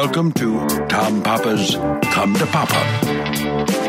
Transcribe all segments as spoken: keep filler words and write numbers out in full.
Welcome to Tom Papa's Come to Papa.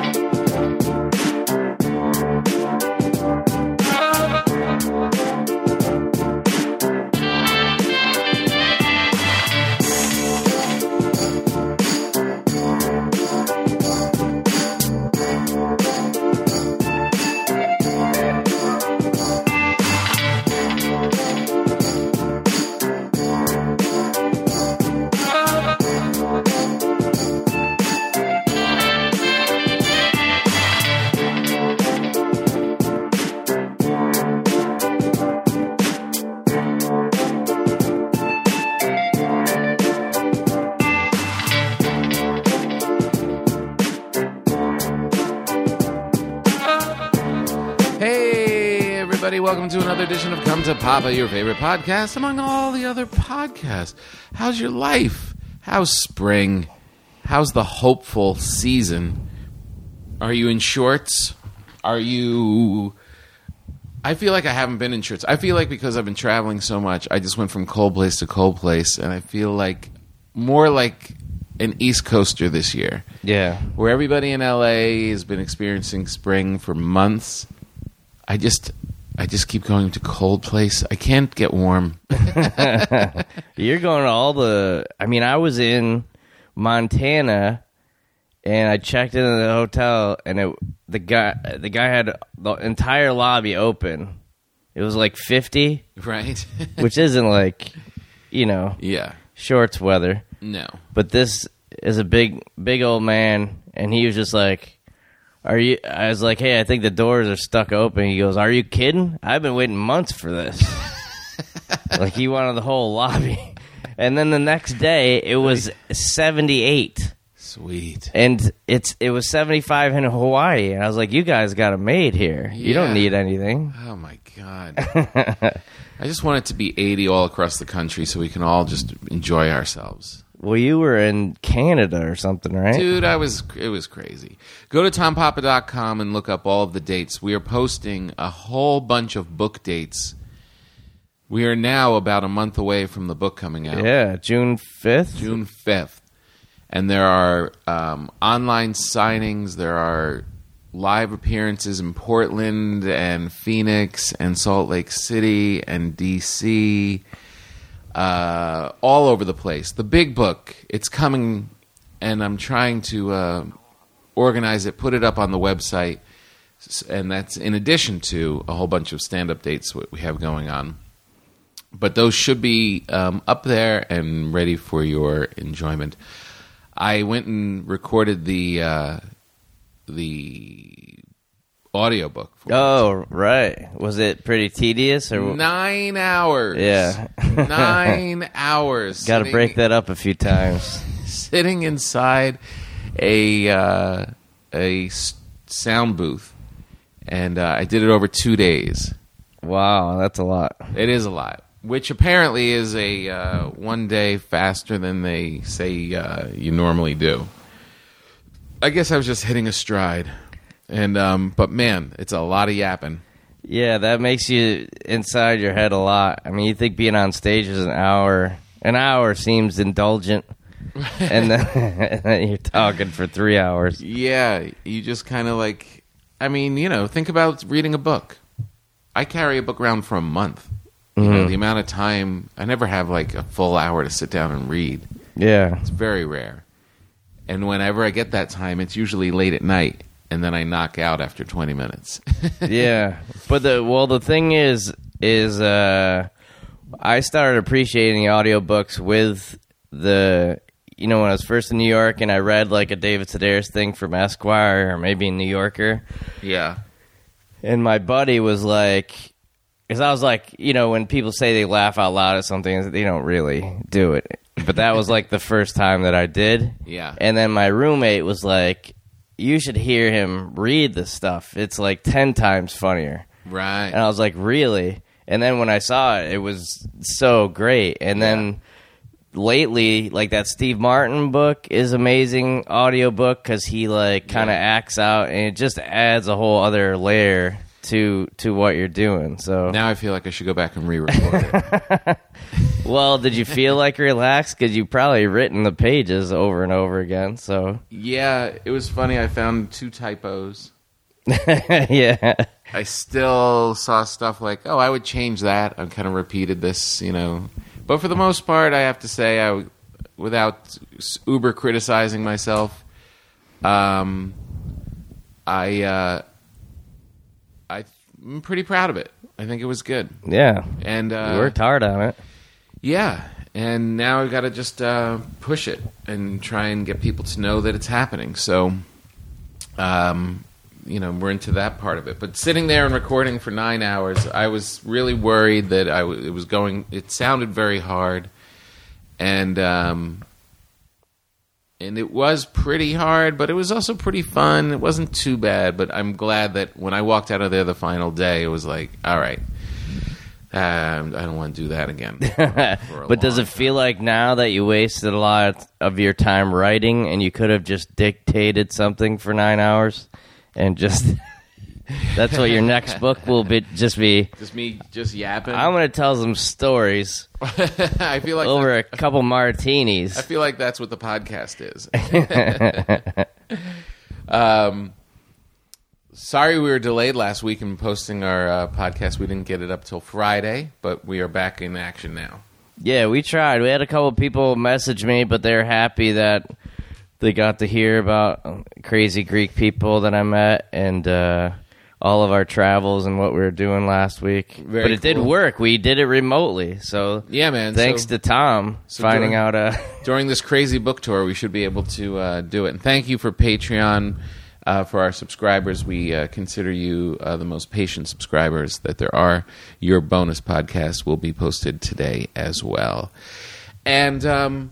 Welcome to another edition of Come to Papa, your favorite podcast among all the other podcasts. How's your life? How's spring? How's the hopeful season? Are you in shorts? Are you... I feel like I haven't been in shorts. I feel like because I've been traveling so much, I just went from cold place to cold place, and I feel like more like an East Coaster this year. Yeah. Where everybody in L A has been experiencing spring for months. I just... I just keep going to cold place. I can't get warm. You're going to all the... I mean, I was in Montana, and I checked into the hotel, and it, the guy the guy had the entire lobby open. It was like fifty. Right. Which isn't like, you know, yeah, shorts weather. No. But this is a big, big old man, and he was just like... Are you? I was like, hey, I think the doors are stuck open. He goes, are you kidding? I've been waiting months for this. Like, he wanted the whole lobby. And then the next day, it was seventy-eight. Sweet. And it's it was seventy-five in Hawaii. And I was like, you guys got it made here. Yeah. You don't need anything. Oh, my God. I just want it to be eighty all across the country so we can all just enjoy ourselves. Well, you were in Canada or something, right? Dude, I was. It was crazy. Go to tom papa dot com and look up all of the dates. We are posting a whole bunch of book dates. We are now about a month away from the book coming out. Yeah, June fifth? June fifth. And there are um, online signings. There are live appearances in Portland and Phoenix and Salt Lake City and D C Uh, all over the place. The big book, it's coming, and I'm trying to uh, organize it, put it up on the website, and that's in addition to a whole bunch of stand-up dates what we have going on. But those should be um, up there and ready for your enjoyment. I went and recorded the uh, the audiobook for oh it. Right, was it pretty tedious or nine hours? Yeah. Nine hours. Got to break that up a few times. Sitting inside a uh, a sound booth, and uh, I did it over two days. Wow, that's a lot. It is a lot, which apparently is a uh, one day faster than they say uh, you normally do. I guess I was just hitting a stride. And um, but man, it's a lot of yapping. Yeah, that makes you inside your head a lot. I mean, you think being on stage is an hour. An hour seems indulgent, and then, and then you're talking for three hours. Yeah, you just kind of like. I mean, you know, think about reading a book. I carry a book around for a month. You mm-hmm. know, the amount of time I never have like a full hour to sit down and read. Yeah, it's very rare. And whenever I get that time, it's usually late at night. And then I knock out after twenty minutes. Yeah, but the well, the thing is, is uh, I started appreciating audiobooks with the, you know, when I was first in New York and I read like a David Sedaris thing from Esquire or maybe New Yorker. Yeah, and my buddy was like, because I was like, you know, when people say they laugh out loud at something, they don't really do it. But that was like the first time that I did. Yeah, and then my roommate was like, you should hear him read this stuff. It's like ten times funnier. Right. And I was like, really? And then when I saw it, it was so great. And yeah. then lately, like that Steve Martin book is amazing audiobook because he like kind of yeah. acts out and it just adds a whole other layer to to what you're doing. So now I feel like I should go back and re-record it. Well, did you feel like relaxed? Because you probably written the pages over and over again. So Yeah, it was funny. I found two typos. yeah, I still saw stuff like, oh, I would change that. I kind of repeated this, you know. But for the most part, I have to say, I, without uber criticizing myself, um, I, uh, I'm pretty proud of it. I think it was good. yeah. And uh, You worked hard on it. Yeah, and now I've got to just uh, push it and try and get people to know that it's happening. So, um, you know, we're into that part of it. But sitting there and recording for nine hours, I was really worried that I w- it was going. It sounded very hard, and um, and it was pretty hard, but it was also pretty fun. It wasn't too bad, but I'm glad that when I walked out of there the final day, it was like, all right. Um, I don't want to do that again. But does it feel like now that you wasted a lot of your time writing and you could have just dictated something for nine hours and just that's what your next book will be? Just be just me just yapping. I'm going to tell some stories. I feel like over that, a couple martinis. I feel like that's what the podcast is. um. Sorry we were delayed last week in posting our uh, podcast. We didn't get it up till Friday, but we are back in action now. Yeah, we tried. We had a couple people message me, but they're happy that they got to hear about crazy Greek people that I met and uh, all of our travels and what we were doing last week. Very but it cool. did work. We did it remotely. So Yeah, man. thanks so, to Tom so finding during, out. Uh, during this crazy book tour, we should be able to uh, do it. And thank you for Patreon. Uh, for our subscribers, we uh, consider you uh, the most patient subscribers that there are. Your bonus podcast will be posted today as well. And um,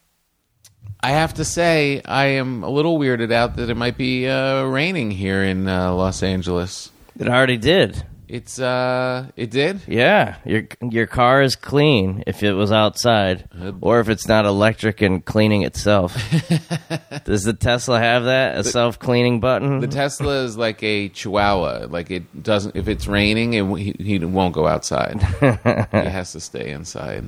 I have to say, I am a little weirded out that it might be uh, raining here in uh, Los Angeles. it already did. It's uh, it did? Yeah, your your car is clean if it was outside, or if it's not electric and cleaning itself. Does the Tesla have that, a self cleaning button? The Tesla is like a Chihuahua. Like it doesn't. If it's raining, it, he, he won't go outside. He has to stay inside.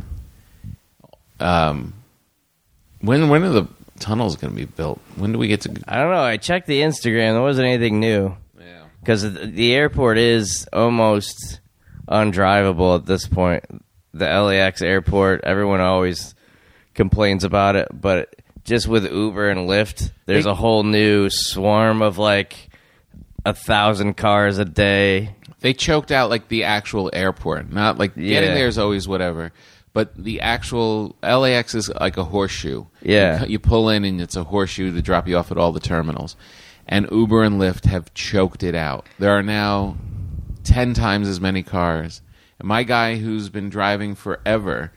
Um, when when are the tunnels going to be built? When do we get to? I don't know. I checked the Instagram. There wasn't anything new. Yeah. Because the airport is almost undrivable at this point. The L A X airport, everyone always complains about it, but just with Uber and Lyft, there's They- a whole new swarm of like a thousand cars a day. They choked out like the actual airport. Not like Yeah. getting there is always whatever. But the actual L A X is like a horseshoe. Yeah. You, you pull in and it's a horseshoe to drop you off at all the terminals. And Uber and Lyft have choked it out. There are now ten times as many cars. And my guy who's been driving forever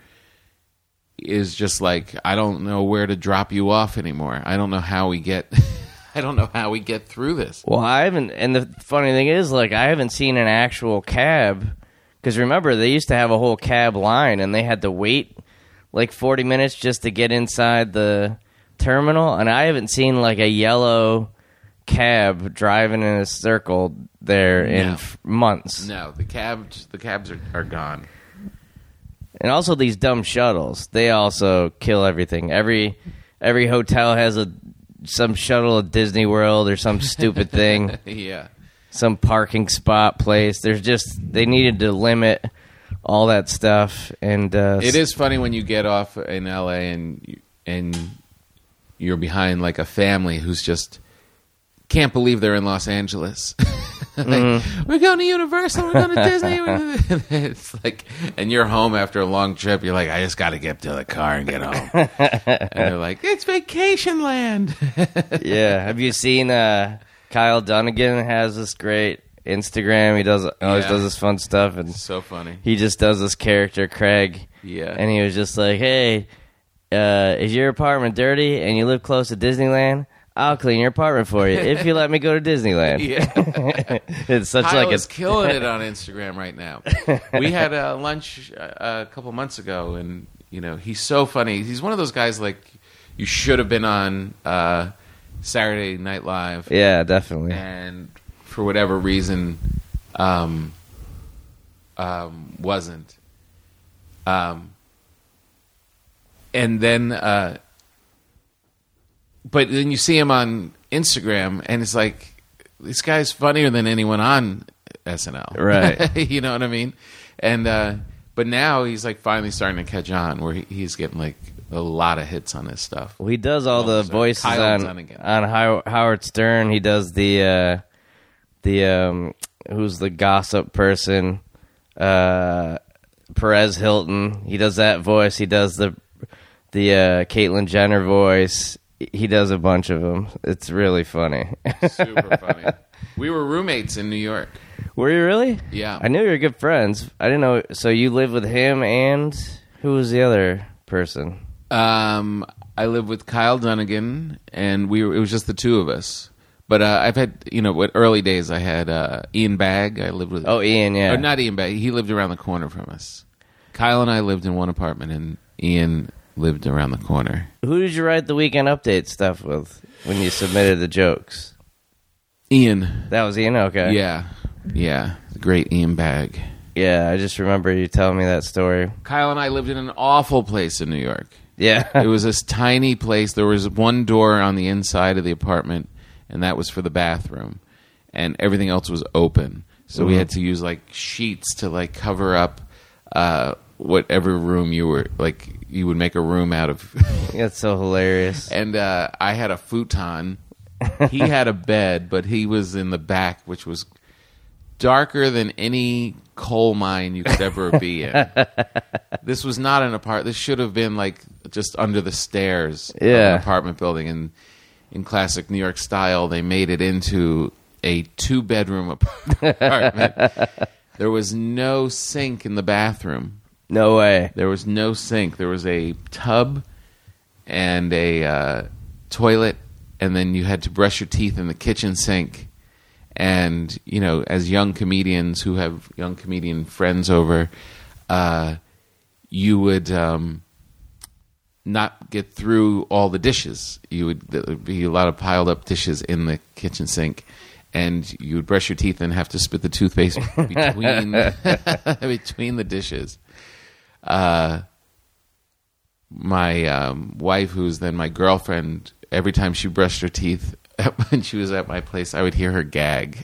is just like, I don't know where to drop you off anymore. I don't know how we get I don't know how we get through this. Well, I haven't, and the funny thing is, like, I haven't seen an actual cab. Because remember, they used to have a whole cab line, and they had to wait like forty minutes just to get inside the terminal. And I haven't seen like a yellow cab driving in a circle there in No. f- months. No, the cabs the cabs are, are gone. And also these dumb shuttles, they also kill everything. Every every hotel has a some shuttle at Disney World or some stupid thing, Yeah. some parking spot place. There's just they needed to limit all that stuff. And uh, It is funny when you get off in L A and you- and you're behind like a family who's just can't believe they're in Los Angeles. Like, Mm-hmm. we're going to Universal, we're going to Disney. It's like, and you're home after a long trip. You're like, I just got to get to the car and get home. And they're like, it's vacation land. yeah. Have you seen uh, Kyle Dunnigan has this great Instagram? He does always Yeah. does this fun stuff, and So funny. he just does this character Craig. Yeah. And he was just like, "Hey, uh, is your apartment dirty and you live close to Disneyland? I'll clean your apartment for you if you let me go to Disneyland." Yeah. It's such Kyle like is a killing it on Instagram right now. We had a lunch uh, a couple months ago, and you know he's so funny. He's one of those guys like you should have been on uh, Saturday Night Live, yeah, definitely. and for whatever reason, um, um, wasn't. Um, and then, uh, but then you see him on Instagram, and it's like, this guy's funnier than anyone on S N L. Right. You know what I mean? And, uh, but now he's like finally starting to catch on where he, he's getting like a lot of hits on his stuff. Well, he does all the Sorry, voices Kyle on, Dunnigan. on How- Howard Stern. He does the, uh, the um, who's the gossip person? Uh, Perez Hilton. He does that voice. He does the, the uh, Caitlyn Jenner voice. He does a bunch of them. It's really funny. Super funny. We were roommates in New York. Were you really? Yeah. I knew you were good friends. I didn't know. So you lived with him and who was the other person? Um, I lived with Kyle Dunnigan, and we were, it was just the two of us. But uh, I've had, you know, what early days I had uh, Ian Bagg. I lived with. Oh, Ian, yeah. Or not Ian Bagg. He lived around the corner from us. Kyle and I lived in one apartment, and Ian lived around the corner. Who did you write the Weekend Update stuff with when you submitted the jokes? Ian. That was Ian? Okay. Yeah. Yeah. The great Ian Bagg. Yeah, I just remember you telling me that story. Kyle and I lived in an awful place in New York. Yeah. It was this tiny place. There was one door on the inside of the apartment, and that was for the bathroom. And everything else was open. So Mm-hmm. we had to use, like, sheets to, like, cover up uh, whatever room you were, like, you would make a room out of. That's so hilarious. And uh, I had a futon. He had a bed, but he was in the back, which was darker than any coal mine you could ever be in. This was not an apartment. This should have been like just under the stairs of Yeah. an apartment building. And in classic New York style, they made it into a two-bedroom apartment. There was no sink in the bathroom. No way. There was no sink. There was a tub and a uh, toilet, and then you had to brush your teeth in the kitchen sink. And, you know, as young comedians who have young comedian friends over, uh, you would um, not get through all the dishes. You would there would be a lot of piled up dishes in the kitchen sink, and you would brush your teeth and have to spit the toothpaste between between the dishes. Uh, my um, wife, who's then my girlfriend, every time she brushed her teeth when she was at my place, I would hear her gag.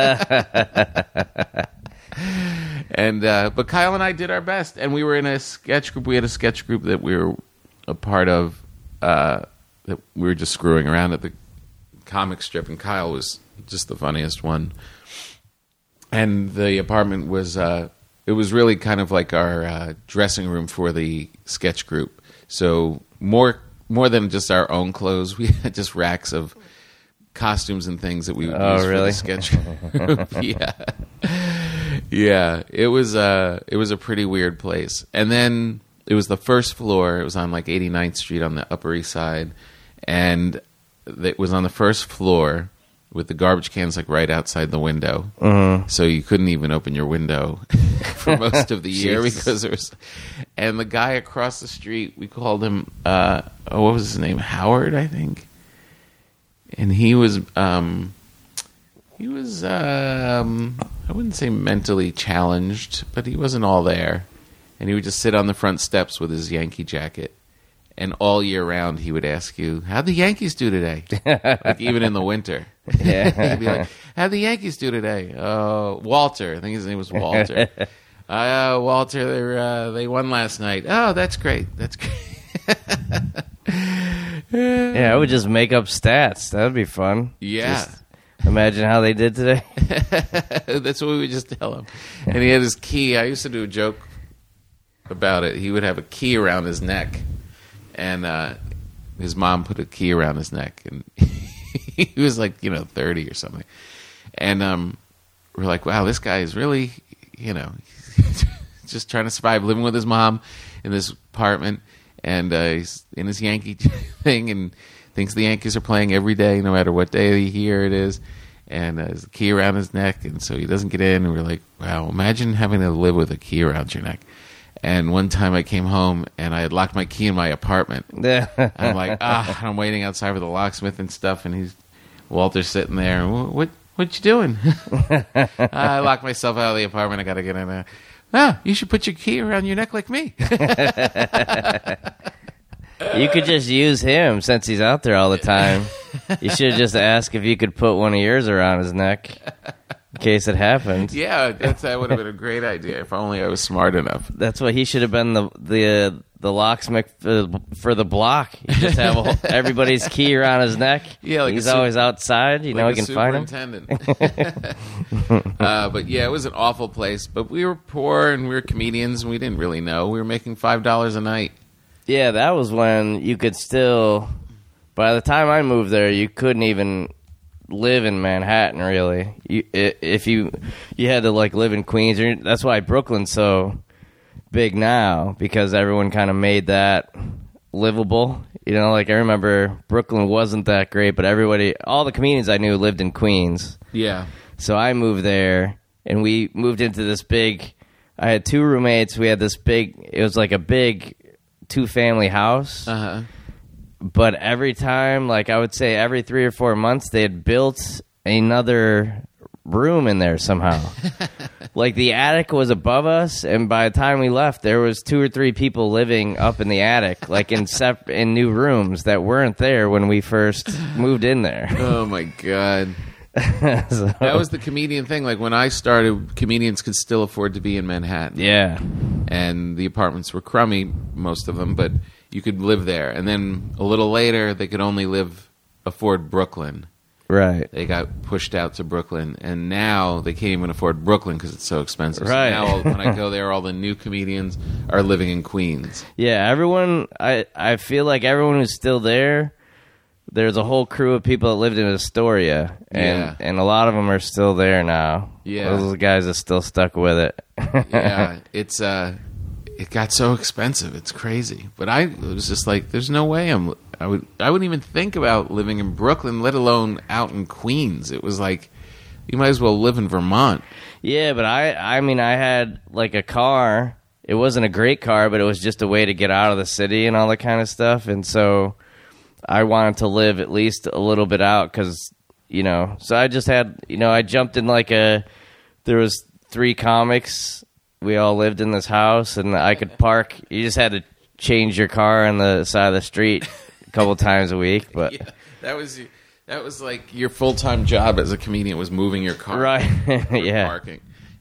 And uh, but Kyle and I did our best, and we were in a sketch group. We had a sketch group that we were a part of. Uh, that we were just screwing around at the comic strip, and Kyle was just the funniest one. And the apartment was uh, it was really kind of like our uh, dressing room for the sketch group. So more more than just our own clothes, we had just racks of costumes and things that we would Oh, use really? for the sketch group. Yeah. Yeah, it was uh it was a pretty weird place. And then it was the first floor. It was on like eighty-ninth Street on the Upper East Side, and it was on the first floor with the garbage cans like right outside the window. Mm-hmm. So you couldn't even open your window for most of the year Jesus. because there was. And the guy across the street, we called him uh oh, what was his name? Howard, I think. And he was um he was um I wouldn't say mentally challenged, but he wasn't all there. And he would just sit on the front steps with his Yankee jacket. And all year round he would ask you, how'd the Yankees do today? Like even in the winter. Yeah. He'd be like, how'd the Yankees do today? Uh Walter. I think his name was Walter. uh Walter, they uh, they won last night. Oh, that's great. That's great. Yeah, I would just make up stats. That would be fun. Yeah. Just imagine how they did today. That's what we would just tell him. And he had his key. I used to do a joke about it. He would have a key around his neck, and uh, his mom put a key around his neck, and he was like, you know, thirty or something. And um, we're like, wow, this guy is really, you know, just trying to survive, living with his mom in this apartment, and uh, he's in his Yankee thing, and thinks the Yankees are playing every day, no matter what day of the year it is. And uh, there's a key around his neck, and so he doesn't get in. And we're like, wow, imagine having to live with a key around your neck. And one time I came home, and I had locked my key in my apartment. I'm like, ah, I'm waiting outside for the locksmith and stuff, and he's Walter's sitting there. What, what, what you doing? I locked myself out of the apartment. I got to get in there. Ah, you should put your key around your neck like me. You could just use him since he's out there all the time. You should have just asked if you could put one of yours around his neck in case it happened. Yeah, that's, that would have been a great idea if only I was smart enough. That's what he should have been the the uh, the locksmith for, for the block. You just have a whole, everybody's key around his neck. Yeah, like he's a su- always outside. You know, like he a can find him. superintendent. uh, but yeah, it was an awful place. But we were poor and we were comedians and we didn't really know. We were making five dollars a night. Yeah, that was when you could still. By the time I moved there, you couldn't even live in Manhattan. Really, you, if you you had to like live in Queens. That's why Brooklyn's so big now, because everyone kind of made that livable. You know, like I remember Brooklyn wasn't that great, but everybody, all the comedians I knew lived in Queens. Yeah. So I moved there, and we moved into this big. I had two roommates. We had this big. It was like a big two-family house. Uh huh. But every time, like I would say every three or four months, they had built another room in there somehow. Like the attic was above us, and by the time we left, there was two or three people living up in the attic, like in sep- in new rooms that weren't there when we first moved in there. Oh my god. So, That was the comedian thing. Like when I started, comedians could still afford to be in Manhattan. yeah. And the apartments were crummy, most of them, but you could live there. And then a little later, they could only live, afford Brooklyn. Right. They got pushed out to Brooklyn, and now they can't even afford Brooklyn because it's so expensive. Right. So now all, when I go there, all the new comedians are living in Queens. Yeah, everyone, I, I feel like everyone who's still there, there's a whole crew of people that lived in Astoria, and, Yeah. and a lot of them are still there now. Yeah. Those are the guys that still stuck with it. Yeah, it's uh, it got so expensive. It's crazy. But I was just like, there's no way I'm. I would. I wouldn't even think about living in Brooklyn, let alone out in Queens. It was like, you might as well live in Vermont. Yeah, but I, I mean, I had like a car. It wasn't a great car, but it was just a way to get out of the city and all that kind of stuff. And so I wanted to live at least a little bit out because, you know, so I just had, you know, I jumped in like a, there was three comics. We all lived in this house, and I could park. You just had to change your car on the side of the street a couple times a week. But Yeah, that was that was like your full time job as a comedian was moving your car, right, for yeah. parking.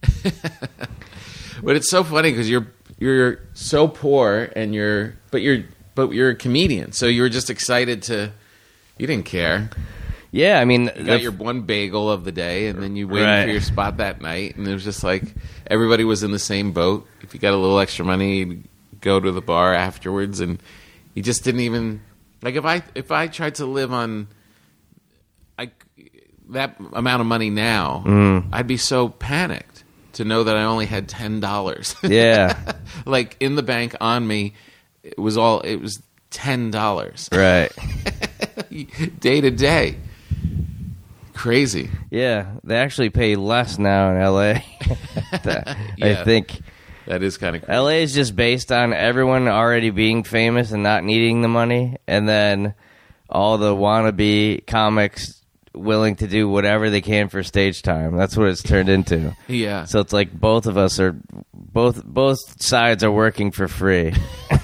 But it's so funny because you're you're so poor, and you're but you're but you're a comedian, so you were just excited to. You didn't care. Yeah, I mean, You got your one bagel of the day, and then you waited Right. for your spot that night, and it was just like everybody was in the same boat. If you got a little extra money, you'd go to the bar afterwards, and you just didn't even like if I if I tried to live on I that amount of money now, Mm. I'd be so panicked to know that I only had ten dollars. yeah, Like in the bank on me, it was all it was ten dollars right. day to day. Crazy. Yeah, they actually pay less now in L A. I Yeah. think That is kind of crazy. L A is just based on everyone already being famous and not needing the money, and then all the wannabe comics willing to do whatever they can for stage time. That's what it's turned into. Yeah. So it's like both of us are both both sides are working for free.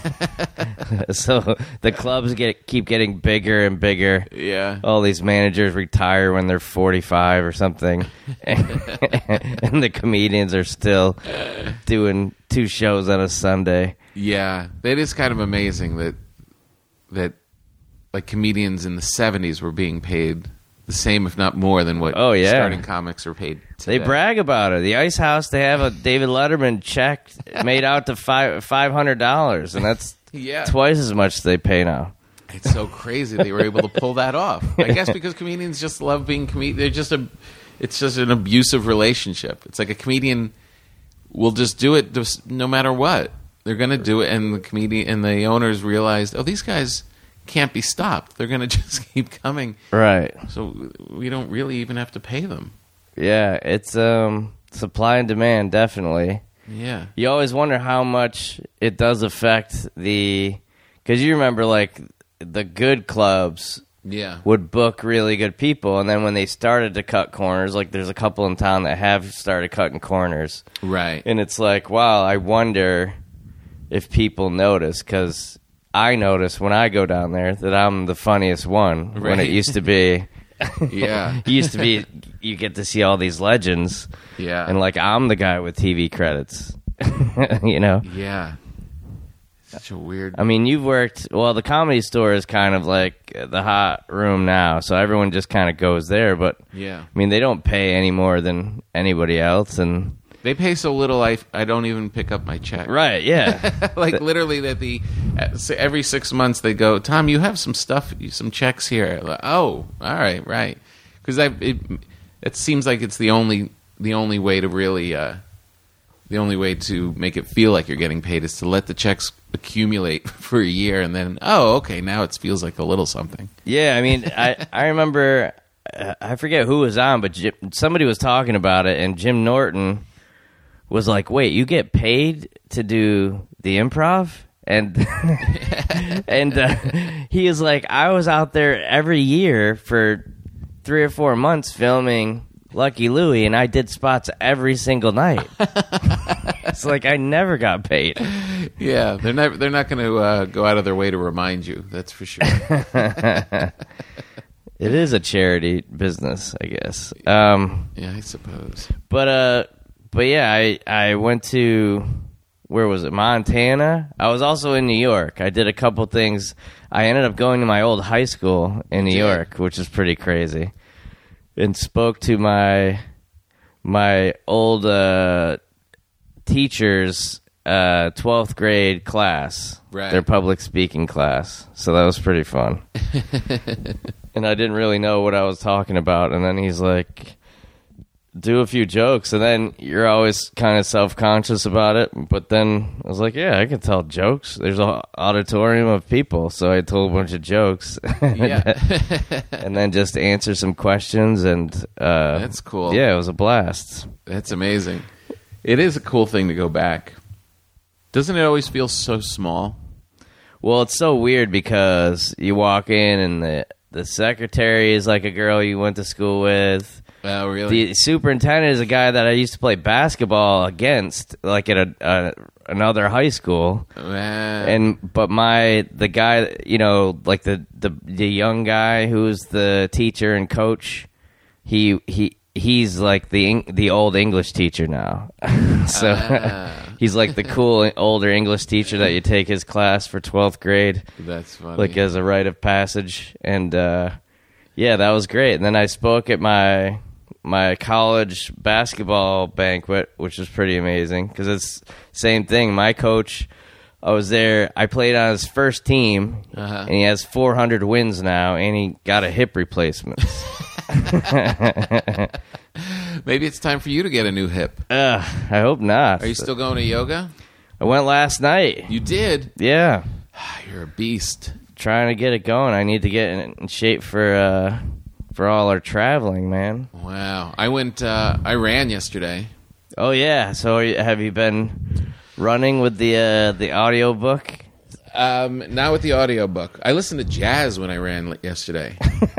So the clubs get keep getting bigger and bigger. Yeah. All these managers retire when they're forty-five or something, and, and the comedians are still doing two shows on a Sunday. Yeah. That is kind of amazing that that like comedians in the seventies were being paid the same, if not more, than what Oh, yeah. starting comics are paid today. They brag about it. The Ice House, they have a David Letterman check made out to five five hundred dollars, and that's Yeah. twice as much they pay now. It's so crazy they were able to pull that off. I guess because comedians just love being comedians. They're just a, it's just an abusive relationship. It's like a comedian will just do it just no matter what. They're going to do it, and the comedian and the owners realized, oh, these guys can't be stopped. They're going to just keep coming. Right. So we don't really even have to pay them. Yeah, it's um, supply and demand, definitely. Yeah. You always wonder how much it does affect the... Because you remember, like, the good clubs Yeah. would book really good people, and then when they started to cut corners, like there's a couple in town that have started cutting corners, Right. and it's like, wow, I wonder if people notice, because I notice when I go down there that I'm the funniest one. Right. When it used to be, Yeah. it used to be, you get to see all these legends, Yeah. and like I'm the guy with T V credits. You know. Yeah. Such a weird. I mean, you've worked. Well, the Comedy Store is kind of like the hot room now, so everyone just kind of goes there. But Yeah. I mean, they don't pay any more than anybody else, and They pay so little, I, I don't even pick up my check. right, yeah, Like literally, that the every six months they go, Tom, you have some stuff, some checks here. Like, oh, all right, right. Because I it, it seems like it's the only the only way to really uh, the only way to make it feel like you're getting paid is to let the checks accumulate for a year, and then oh, okay, now it feels like a little something. yeah. I mean, I I remember, uh, I forget who was on, but Jim, somebody was talking about it, and Jim Norton was like, "Wait, you get paid to do the improv?" And and uh, he is like, "I was out there every year for three or four months filming Lucky Louie, and I did spots every single night." It's like I never got paid. Yeah, they're not they're not going to uh, go out of their way to remind you. That's for sure. It is a charity business, I guess. Um, Yeah, I suppose. but uh, but yeah, I I went to, where was it, Montana. I was also in New York. I did a couple things. I ended up going to my old high school in New did? York, which is pretty crazy, and spoke to my my old uh, teacher's uh, twelfth grade class, Right. their public speaking class. So that was pretty fun. And I didn't really know what I was talking about. And then he's like, do a few jokes. And then you're always kind of self-conscious about it. But then I was like, yeah, I can tell jokes. There's an auditorium of people. So I told a bunch of jokes. Yeah. And then just answer some questions. And uh, That's cool. Yeah, it was a blast. That's amazing. It is a cool thing to go back. Doesn't it always feel so small? Well, it's so weird because you walk in and the, the secretary is like a girl you went to school with. Oh, really? The superintendent is a guy that I used to play basketball against, like at a, a another high school. Uh, And but my the guy, you know, like the, the, the young guy who's the teacher and coach, he he he's like the the old English teacher now. So Ah. he's like the cool older English teacher that you take his class for twelfth grade, That's funny. like as a rite of passage. And uh, yeah, that was great. And then I spoke at my my college basketball banquet, which was pretty amazing because it's same thing. My coach, I was there. I played on his first team, Uh-huh. and he has four hundred wins now, and he got a hip replacement. Maybe it's time for you to get a new hip. Ugh, I hope not. Are you still going to yoga? I went last night. You did? Yeah, You're a beast. trying to get it going. I need to get in, in shape for uh, for all our traveling, man. Wow. I went, uh, I ran yesterday. Oh yeah. So are you, have you been running with the uh, the audio book? Um, not with the audiobook. I listened to jazz when I ran yesterday.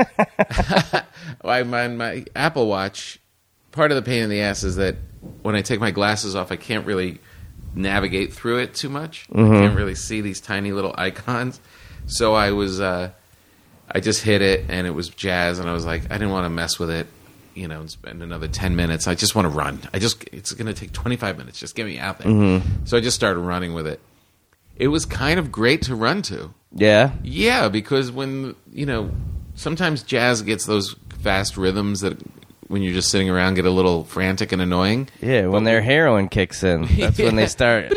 I, my, my Apple Watch, part of the pain in the ass is that when I take my glasses off, I can't really navigate through it too much. I can't really see these tiny little icons. So I was, uh, I just hit it, and it was jazz, and I was like, I didn't want to mess with it, you know, and spend another ten minutes. I just want to run. I just, it's going to take twenty-five minutes. Just get me out there. So I just started running with it. It was kind of great to run to. Yeah. Yeah, because when, you know, sometimes jazz gets those fast rhythms that when you're just sitting around get a little frantic and annoying. Yeah, when their heroin kicks in, that's when they start.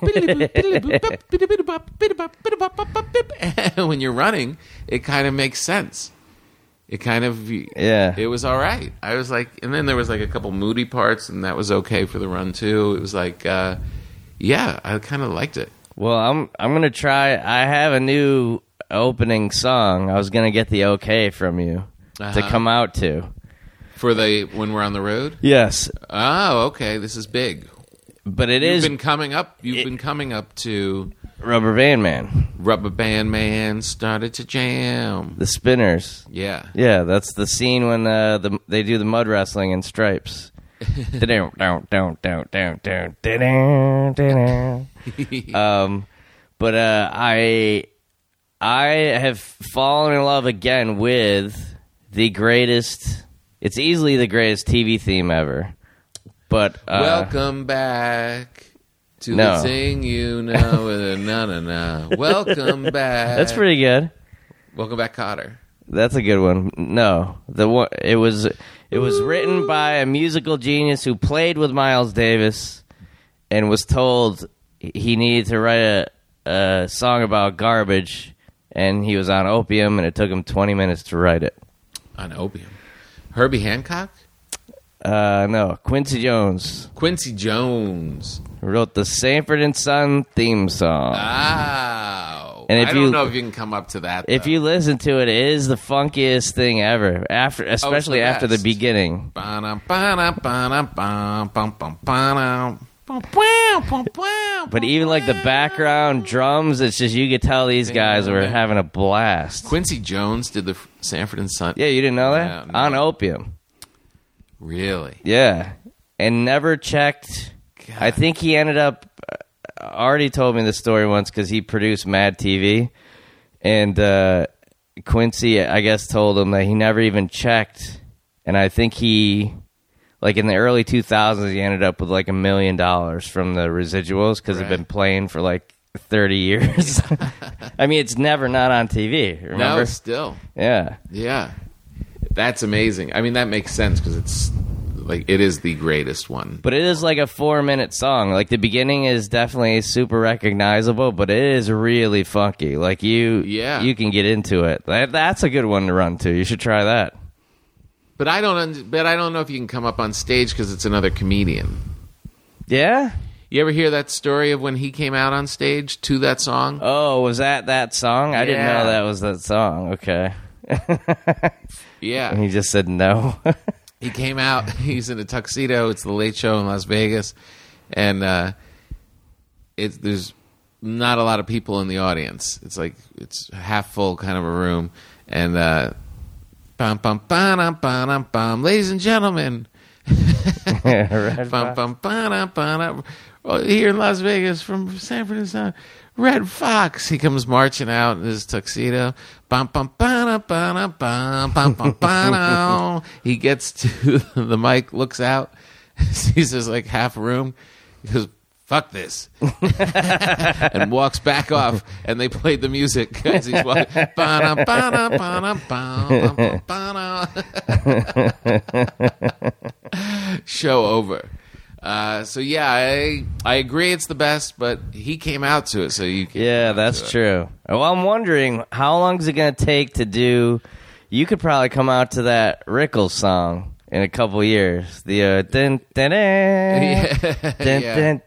And when you're running, it kind of makes sense. It kind of, Yeah. it was all right. I was like, and then there was like a couple moody parts, and that was okay for the run too. It was like, uh, yeah, I kind of liked it. Well, I'm I'm gonna try. I have a new opening song. I was gonna get the okay from you to Uh-huh. come out to. For the, when we're on the road? Yes, Oh, okay, this is big. but it You've is been coming up. You've it- been coming up to Rubber Band Man, Rubber Band Man started to jam. the Spinners. Yeah, Yeah, that's the scene when uh, the they do the mud wrestling in Stripes. Down, down, down, down, down, down, down, down. Um, but uh, I I have fallen in love again with the greatest. It's easily the greatest T V theme ever. But uh, welcome back to no. the thing you know with a na na na. Welcome back. That's pretty good. Welcome back, Cotter. That's a good one. No, the one it was it was written by a musical genius who played with Miles Davis and was told he needed to write a, a song about garbage, and he was on opium, and it took him twenty minutes to write it. On opium. Herbie Hancock? Uh, no, Quincy Jones Quincy Jones. wrote the Sanford and Son theme song. Wow. And if I don't you- know if you can come up to that. If though. you listen to it, it is the funkiest thing ever. After, especially the after the best. beginning. Ba-dum, ba-dum, ba-dum, bum, bum, bum, ba-dum. Bum, bum, bum, bum, But even like the background drums, it's just you could tell these guys were having a blast. Quincy Jones did the Sanford and Son. Yeah, you didn't know that? Yeah, no. On opium. Really? Yeah. And never checked. God. I think he ended up. Uh, already told me the story once because he produced Mad T V. And uh, Quincy, I guess, told him that he never even checked. And I think he. Like in the early two thousands, he ended up with like a million dollars from the residuals because Right. they've been playing for like thirty years. I mean, it's never not on T V. Remember? No, still. Yeah. Yeah. That's amazing. I mean, that makes sense because it's like it is the greatest one. But it is like a four minute song. Like the beginning is definitely super recognizable, but it is really funky. Like you, Yeah. you can get into it. That, that's a good one to run to. You should try that. But I don't. un- But I don't know if you can come up on stage because it's another comedian. Yeah. You ever hear that story of when he came out on stage to that song? Oh, was that that song? I didn't Yeah. know that was that song. Okay. Yeah. And he just said no. He came out. He's in a tuxedo. It's the Late Show in Las Vegas, and uh, it's there's not a lot of people in the audience. It's like it's half full kind of a room, and uh, bum bum bum bum bum. Ladies and gentlemen, Red bum bum bum bum. Here in Las Vegas from San Francisco, Red Fox. He comes marching out in his tuxedo. Bum, bum, ba-da, ba-da, bum, bum, bum, ba-da. He gets to the mic, looks out, sees there's like half a room. He goes, fuck this. And walks back off, and they played the music as he's walking. Ba-da, ba-da, ba-da, bum, bum, ba-da. Show over. Uh, so yeah, I I agree it's the best, but he came out to it, so you can Yeah, that's true. Well, I'm wondering how long is it going to take to do. You could probably come out to that Rickles song in a couple years. The uh, dun, dun, dun, Yeah. dun, Yeah. dun,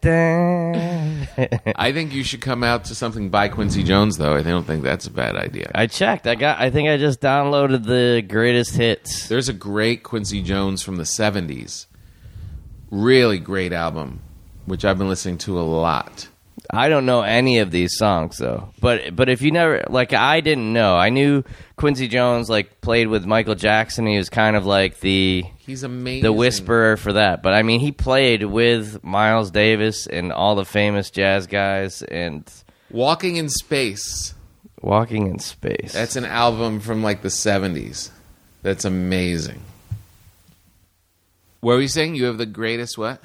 dun. I think you should come out to something by Quincy Jones, though. I don't think that's a bad idea. I checked. I got. I think I just downloaded the greatest hits. There's a great Quincy Jones from the seventies. Really great album, which I've been listening to a lot. I don't know any of these songs though. But but if you never like, I didn't know. I knew Quincy Jones like played with Michael Jackson. He was kind of like the He's amazing. the whisperer for that. But I mean, he played with Miles Davis and all the famous jazz guys and Walking in Space. Walking in Space. That's an album from like the seventies. That's amazing. What were you saying? You have the greatest what?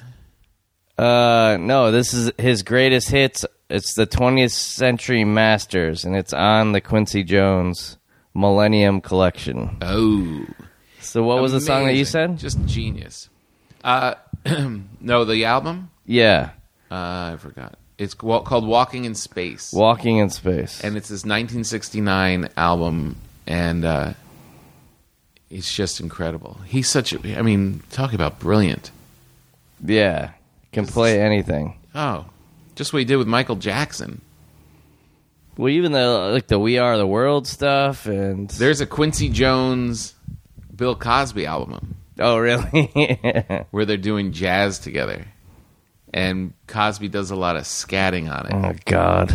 uh no, this is his greatest hits. It's the twentieth Century Masters, and it's on the Quincy Jones Millennium Collection. Oh. So what was the song that you Amazing. said? Just genius. Uh, no, the album? Yeah, Uh, I forgot. It's wa- called Walking in Space. Walking in Space. And it's this nineteen sixty-nine album, and uh, it's just incredible. He's such a, I mean, talk about brilliant. Yeah, can play anything. Oh, just what he did with Michael Jackson. Well, even the like the We Are the World stuff, and There's a Quincy Jones, Bill Cosby album oh really? where they're doing jazz together. And Cosby does a lot of scatting on it. Oh God,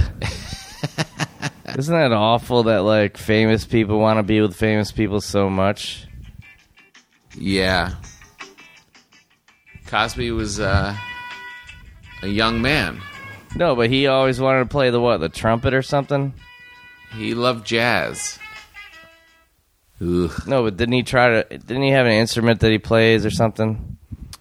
isn't that awful that like famous people want to be with famous people so much? Yeah. Cosby was uh, a young man. No, but he always wanted to play the what, the trumpet or something. He loved jazz. Ugh. No, but didn't he try to? Didn't he have an instrument that he plays or something?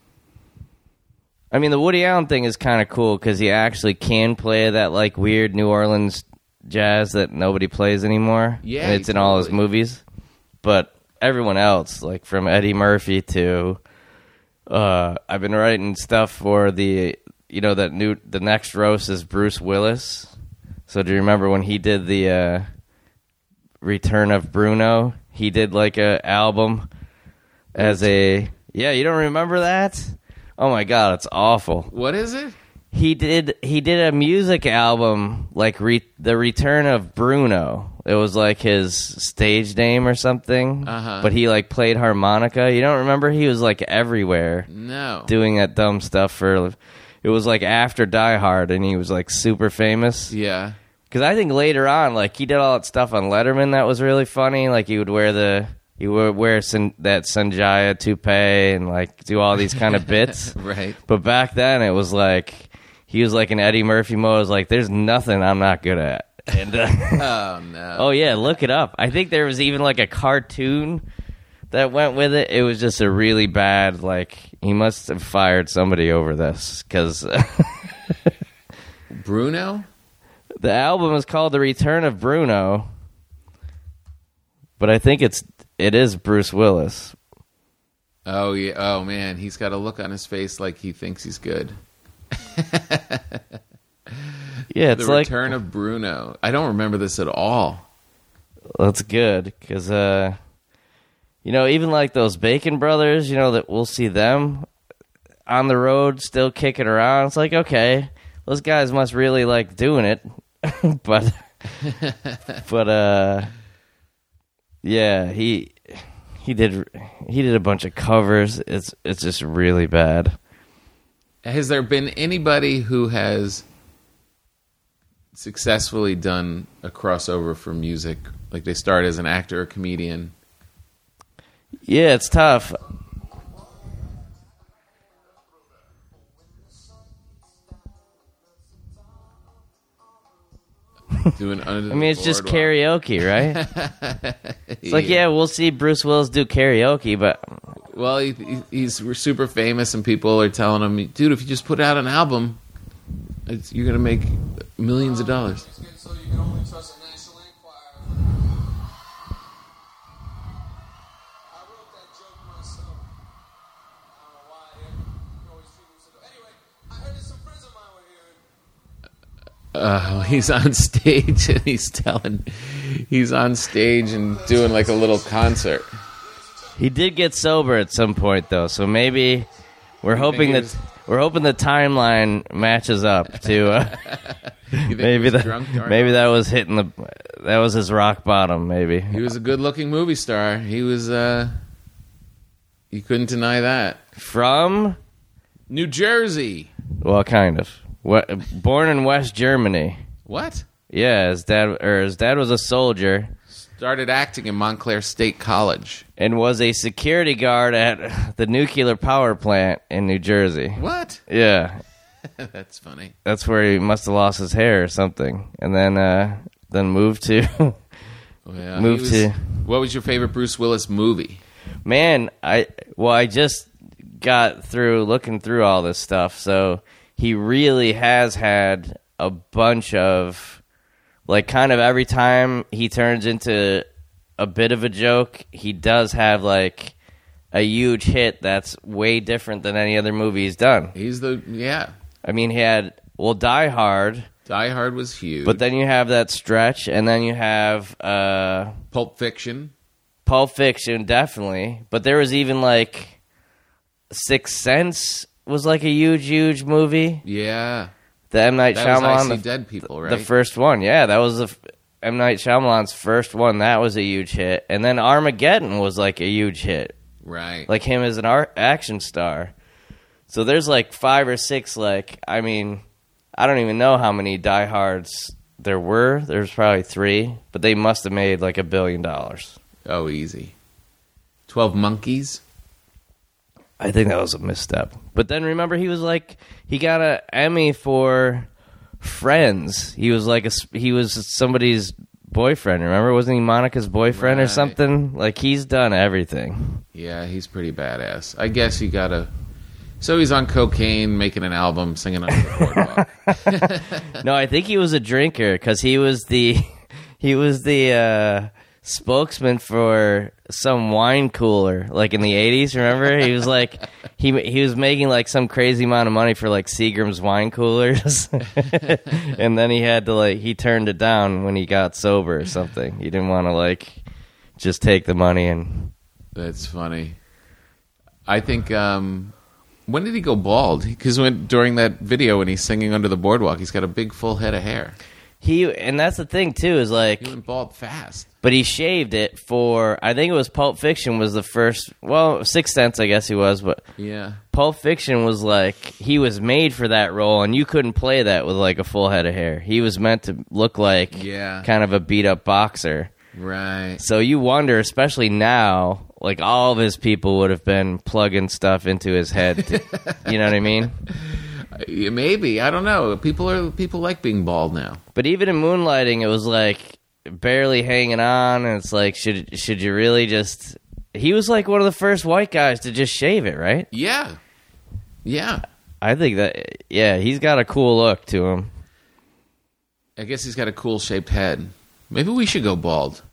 I mean, the Woody Allen thing is kind of cool because he actually can play that like weird New Orleans jazz that nobody plays anymore. Yeah, and it's in all his totally. movies. But everyone else, like from Eddie Murphy to, uh, I've been writing stuff for the, you know, that new the next roast is Bruce Willis. So do you remember when he did the uh, Return of Bruno? He did like a album as a yeah. You don't remember that? Oh my god, it's awful. What is it? He did he did a music album like re, the Return of Bruno. It was like his stage name or something. Uh-huh. But he like played harmonica. You don't remember? He was like everywhere No. doing that dumb stuff for. It was like after Die Hard, and he was like super famous. Yeah. Because I think later on, like he did all that stuff on Letterman that was really funny. Like he would wear the he would wear San, that Sanjaya toupee and like do all these kind of bits. Right. But back then, it was like he was like an Eddie Murphy mode. It was like, there's nothing I'm not good at. And uh, Oh no. oh yeah, look it up. I think there was even like a cartoon that went with it. It was just a really bad. Like he must have fired somebody over this because Bruno? the album is called The Return of Bruno. But I think it's it is Bruce Willis. Oh yeah. Oh man, he's got a look on his face like he thinks he's good. Yeah, it's The like Return of Bruno. I don't remember this at all. that's good because uh, you know, even like those Bacon Brothers, you know, that we'll see them on the road still kicking around. It's like, okay, those guys must really like doing it, but but uh, yeah, he he did he did a bunch of covers. It's it's just really bad. Has there been anybody who has successfully done a crossover for music? Like they start as an actor or comedian? Yeah, it's tough. Doing under I mean, it's just boardwalk. karaoke, right? It's like, yeah, we'll see Bruce Willis do karaoke, but Well, he, he- he's super famous, and people are telling him, dude, if you just put out an album, it's, you're going to make millions of dollars. So you can only trust a National Enquirer. I wrote that joke myself. I don't know why. You always treat me so. Anyway, I heard that some friends of mine were here. Uh, he's on stage, and he's telling, he's on stage and doing like a little concert. he did get sober at some point, though. So maybe we're hoping he that was- we're hoping the timeline matches up to uh, You think he maybe was that drunk during maybe all that was hitting the that was his rock bottom. Maybe He was a good-looking movie star. He was, uh, you couldn't deny that. from New Jersey. well, kind of. What, born in West Germany. What? Yeah, his dad or his dad was a soldier Started acting in Montclair State College. and was a security guard at the nuclear power plant in New Jersey. What? Yeah, That's funny. that's where he must have lost his hair or something, and then uh, then moved to. Oh, yeah. Move He was- to- What was your favorite Bruce Willis movie? Man, I well, I just got through looking through all this stuff, so he really has had a bunch of like kind of every time he turns into a bit of a joke, he does have like a huge hit that's way different than any other movie he's done. He's the, yeah. I mean, he had well, Die Hard, Die Hard was huge. but then you have that stretch, and then you have uh, Pulp Fiction. Pulp Fiction, definitely. But there was even like Sixth Sense was like a huge, huge movie. Yeah. The M Night That was I Shyamalan, See the, Dead People, right? the first one. Yeah, that was the f- M Night Shyamalan's first one. That was a huge hit. And then Armageddon was like a huge hit. Right. Like him as an art action star. So there's like five or six. Like I mean, I don't even know how many Die Hards there were. There's probably three, but they must have made like a billion dollars. Oh, easy. Twelve Monkeys. I think that was a misstep. But then remember, he was like, he got an Emmy for Friends. He was like, a, he was somebody's boyfriend. Remember, wasn't he Monica's boyfriend or Right. something? Like, he's done everything. Yeah, he's pretty badass. I guess you gotta. So he's on cocaine, making an album, singing on the boardwalk. No, I think he was a drinker because he was the he was the uh, spokesman for some wine cooler, like in the eighties. Remember, he was like he he was making like some crazy amount of money for like Seagram's wine coolers, and then he had to like he turned it down when he got sober or something. He didn't want to like just take the money and. That's funny. I think. Um, when did he go bald? Because when during that video when he's singing under the boardwalk, he's got a big full head of hair. He and that's the thing too is like. He went bald fast. But he shaved it for, I think it was Pulp Fiction was the first, well, Sixth Sense I guess he was, but Yeah. Pulp Fiction was like, he was made for that role, and you couldn't play that with like a full head of hair. He was meant to look like Yeah. kind of a beat-up boxer. Right. So you wonder, especially now, like all of his people would have been plugging stuff into his head. To, you know what I mean? Yeah, maybe. I don't know. People are people like being bald now. But even in Moonlighting, it was like barely hanging on, and it's like, should should you really just... He was like one of the first white guys to just shave it, right? Yeah. Yeah. I think that, yeah, he's got a cool look to him. I guess he's got a cool shaped head. Maybe we should go bald.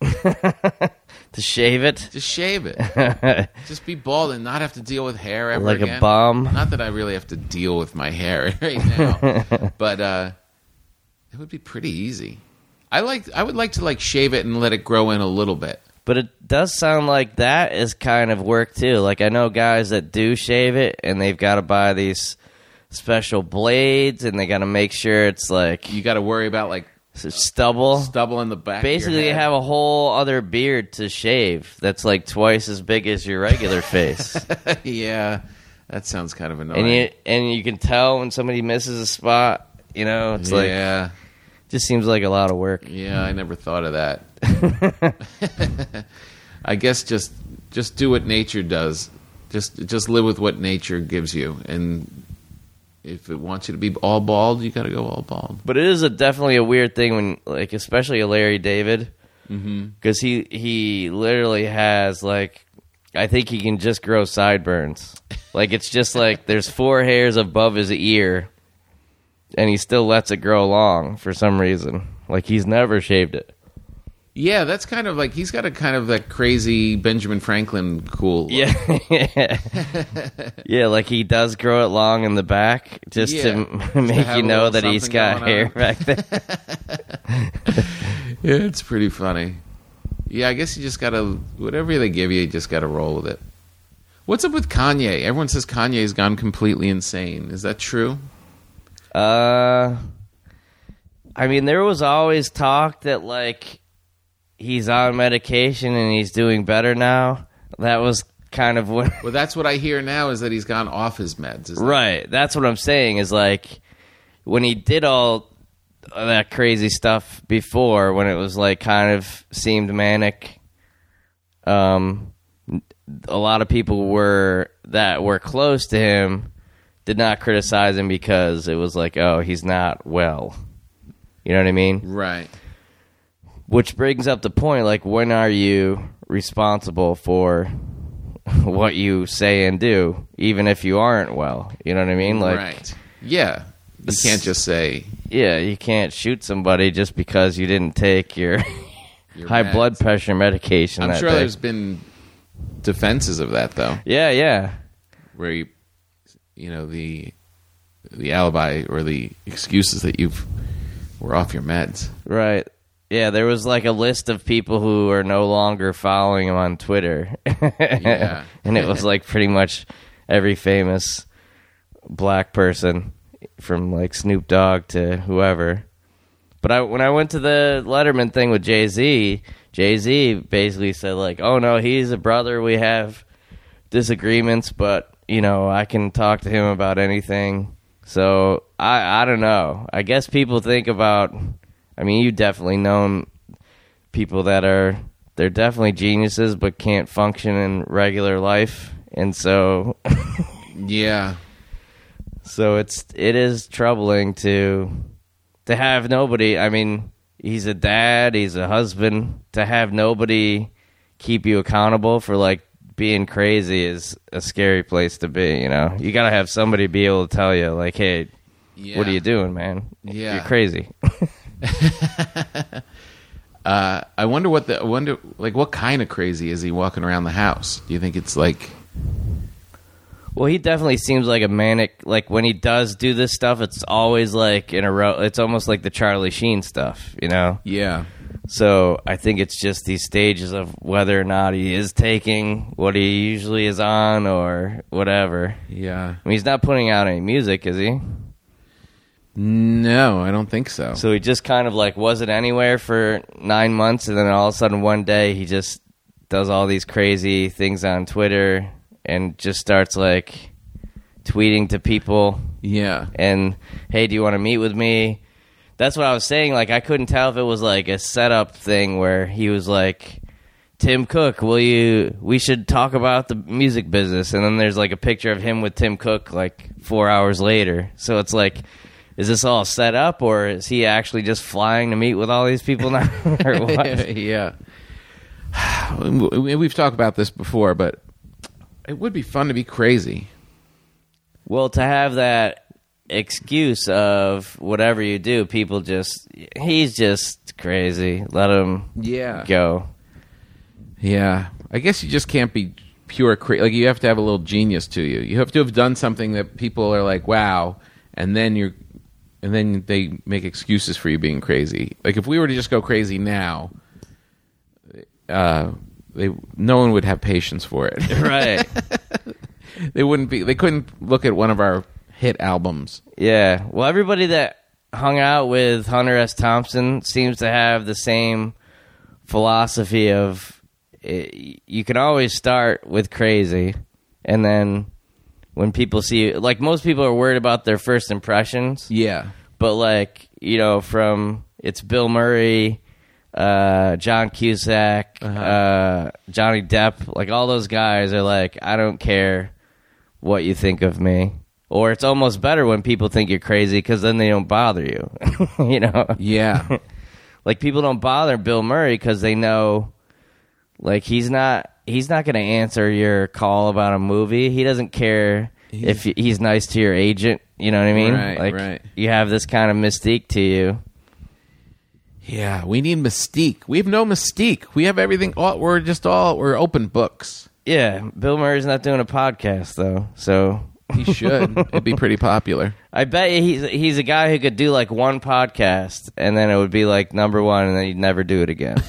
To shave it Just shave it. Just be bald and not have to deal with hair ever like again. a bum. Not that I really have to deal with my hair right now, but uh, it would be pretty easy. I like. I would like to like shave it and let it grow in a little bit. But it does sound like that is kind of work too. Like I know guys that do shave it, and they've got to buy these special blades, and they got to make sure it's like You got to worry about like stubble. stubble in the back. Basically, of your you head. have a whole other beard to shave that's like twice as big as your regular face. Yeah, that sounds kind of annoying. And you and you can tell when somebody misses a spot. You know, it's like yeah, just seems like a lot of work. yeah. I never thought of that. I guess just just do what nature does. Just just live with what nature gives you, and if it wants you to be all bald, you got to go all bald. But it is a definitely a weird thing when, like, especially a Larry David, because he he literally has like, I think he can just grow sideburns. Like it's just like there's four hairs above his ear, and he still lets it grow long for some reason. Like he's never shaved it. Yeah, that's kind of like he's got a kind of that crazy Benjamin Franklin cool look. Yeah, yeah, like he does grow it long in the back just Yeah, to just m- to make have you a know little that he's something got going hair on. back there. Yeah, it's pretty funny. Yeah, I guess you just gotta whatever they give you, you just gotta roll with it. What's up with Kanye? Everyone says Kanye's gone completely insane. Is that true? Uh, I mean, there was always talk that like he's on medication and he's doing better now. That was kind of what. Well, that's what I hear now is that he's gone off his meds. Is that- Right. That's what I'm saying is like when he did all that crazy stuff before, when it was like kind of seemed manic, um, a lot of people were that were close to him did not criticize him because it was like, oh, he's not well. You know what I mean? Right. Which brings up the point, like, when are you responsible for what you say and do, even if you aren't well? You know what I mean? Like, right. Yeah. You can't just say yeah, you can't shoot somebody just because you didn't take your, your high meds. blood pressure medication I'm that sure day. there's been defenses of that though, Yeah, yeah. where you, you know, the the alibi or the excuses that you've were off your meds. Right. Yeah, there was like a list of people who are no longer following him on Twitter. Yeah. And it was like pretty much every famous black person from like Snoop Dogg to whoever. But I when I went to the Letterman thing with Jay-Z, Jay-Z basically said like, "Oh no, he's a brother. We have disagreements, but you know, I can talk to him about anything." So, I I don't know. I guess people think about I mean, you've definitely known people that are, they're definitely geniuses, but can't function in regular life. And so, Yeah. so it's, it is troubling to, to have nobody. I mean, he's a dad, he's a husband. To have nobody keep you accountable for like being crazy is a scary place to be. You know, you got to have somebody be able to tell you like, hey, Yeah. what are you doing, man? Yeah. You're crazy. uh, I wonder what the I wonder like what kind of crazy is he walking around the house? Do you think it's like? Well, he definitely seems like a manic. Like when he does do this stuff, it's always like in a row. It's almost like the Charlie Sheen stuff, you know. Yeah. So I think it's just these stages of whether or not he is taking what he usually is on or whatever. Yeah. I mean, he's not putting out any music, is he? No, I don't think so. So he just kind of like wasn't anywhere for nine months, and then all of a sudden one day he just does all these crazy things on Twitter and just starts like tweeting to people Yeah. and, hey, do you want to meet with me? That's what I was saying. Like, I couldn't tell if it was like a setup thing where he was like, Tim Cook, will you, we should talk about the music business. And then there's like a picture of him with Tim Cook like four hours later. So it's like, is this all set up or is he actually just flying to meet with all these people now? Or what? Yeah. We've talked about this before, but it would be fun to be crazy. Well, to have that excuse of whatever you do, people just, he's just crazy. Let him Yeah. go. Yeah. I guess you just can't be pure crazy. Like, you have to have a little genius to you. You have to have done something that people are like, wow, and then you're, and then they make excuses for you being crazy. Like, if we were to just go crazy now, uh, they no one would have patience for it. Right. They wouldn't be. They couldn't look at one of our hit albums. Yeah. Well, everybody that hung out with Hunter S. Thompson seems to have the same philosophy of eh, you can always start with crazy, and then when people see you, like most people are worried about their first impressions. Yeah. But like, you know, from it's Bill Murray, uh, John Cusack, Uh-huh. uh, Johnny Depp, like all those guys are like, I don't care what you think of me. Or it's almost better when people think you're crazy because then they don't bother you. You know? Yeah. Like people don't bother Bill Murray because they know, like he's not he's not going to answer your call about a movie. He doesn't care if he's nice to your agent. You know what I mean? Right, like right. you have this kind of mystique to you. Yeah, we need mystique. We have no mystique. We have everything. All, we're just all we're open books. Yeah, Bill Murray's not doing a podcast though, so He should. It'd be pretty popular. I bet you he's he's a guy who could do like one podcast and then it would be like number one, and then he'd never do it again.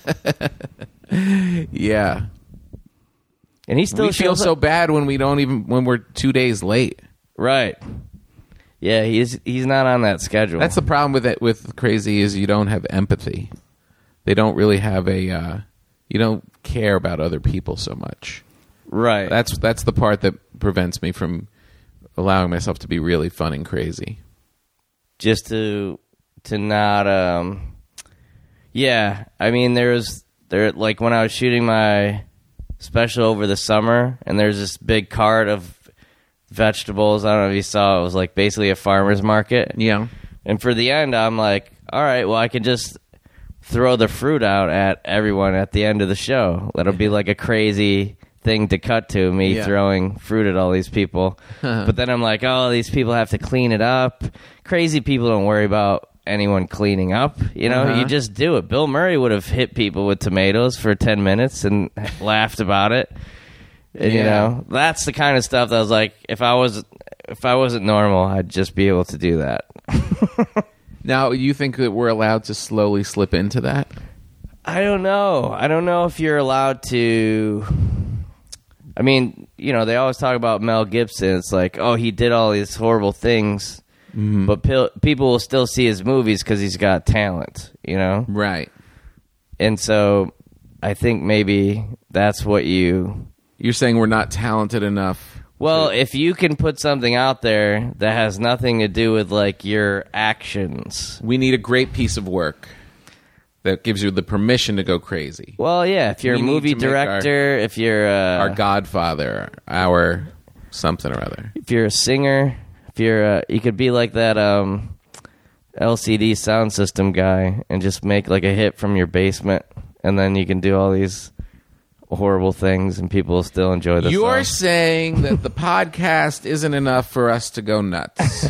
Yeah. And he still We feel shows so up. bad when we don't even when we're two days late. Right. Yeah, he's he's not on that schedule. That's the problem with it with crazy is you don't have empathy. They don't really have a. Uh, you don't care about other people so much. right. That's that's the part that prevents me from allowing myself to be really fun and crazy. Just to to not um yeah, I mean there was there like when I was shooting my special over the summer and there's this big cart of vegetables. I don't know if you saw it. It was like basically a farmer's market. Yeah. And for the end I'm like, all right, well I can just throw the fruit out at everyone at the end of the show. That'll be like a crazy thing to cut to, me Yeah. throwing fruit at all these people. But then I'm like, oh, these people have to clean it up. Crazy people don't worry about anyone cleaning up. You know, Uh-huh. you just do it. Bill Murray would have hit people with tomatoes for ten minutes and laughed about it. And, you Yeah. know, that's the kind of stuff that I was like, if I was if I wasn't normal, I'd just be able to do that. Now, you think that we're allowed to slowly slip into that? I don't know. I don't know if you're allowed to. I mean, you know, they always talk about Mel Gibson. It's like, oh, he did all these horrible things, Mm-hmm. but pil- people will still see his movies because he's got talent, you know? Right. And so I think maybe that's what you. You're saying we're not talented enough. Well, if you can put something out there that has nothing to do with, like, your actions. We need a great piece of work that gives you the permission to go crazy. Well, yeah, if you're We a need movie to make our- director, if you're a, Our Godfather, our something or other. if you're a singer, if you're a, you could be like that um L C D sound system guy and just make like a hit from your basement, and then you can do all these horrible things and people will still enjoy the You're song. saying that the podcast isn't enough for us to go nuts.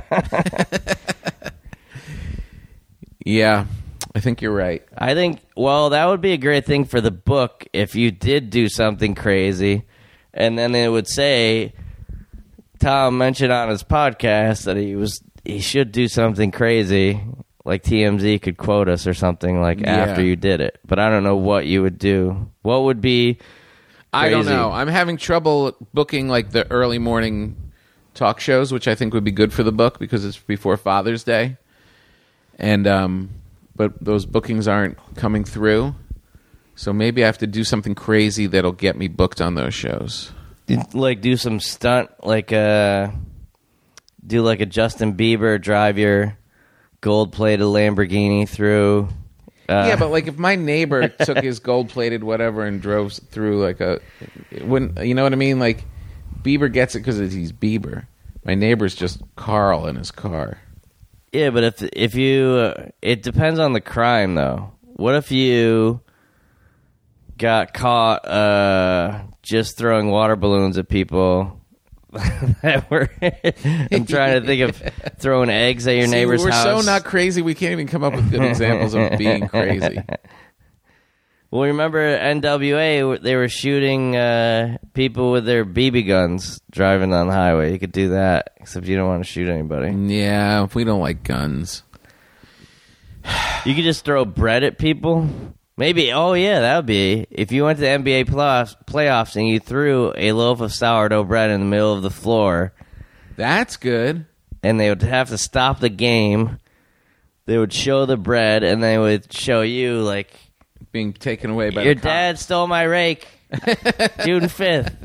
Yeah, I think you're right. I think, well, that would be a great thing for the book if you did do something crazy, and then it would say, Tom mentioned on his podcast that he was he should do something crazy, like T M Z could quote us or something like Yeah. after you did it. But I don't know what you would do. What would be I don't crazy? know. I'm having trouble booking like the early morning talk shows, which I think would be good for the book because it's before Father's Day. And um but those bookings aren't coming through. So maybe I have to do something crazy that'll get me booked on those shows. Like do some stunt, like uh, do like a Justin Bieber, drive your gold-plated Lamborghini through. Uh, Yeah, but like if my neighbor took his gold-plated whatever and drove through like a, it wouldn't you know what I mean? Like Bieber gets it because he's Bieber. My neighbor's just Carl in his car. yeah, but if if you, uh, it depends on the crime though. What if you got caught uh, just throwing water balloons at people? that were I'm trying to think of throwing eggs at your See, neighbor's we're house. so not crazy. We can't even come up with good examples of being crazy. Well, remember N W A? They were shooting uh, people with their B B guns driving on the highway. You could do that, except you don't want to shoot anybody. Yeah, we don't like guns. You could just throw bread at people. Maybe. Oh yeah, that would be if you went to the N B A playoffs, playoffs and you threw a loaf of sourdough bread in the middle of the floor, That's good. and they would have to stop the game. They would show the bread, and they would show you like Being taken away by your the dad stole my rake, June fifth.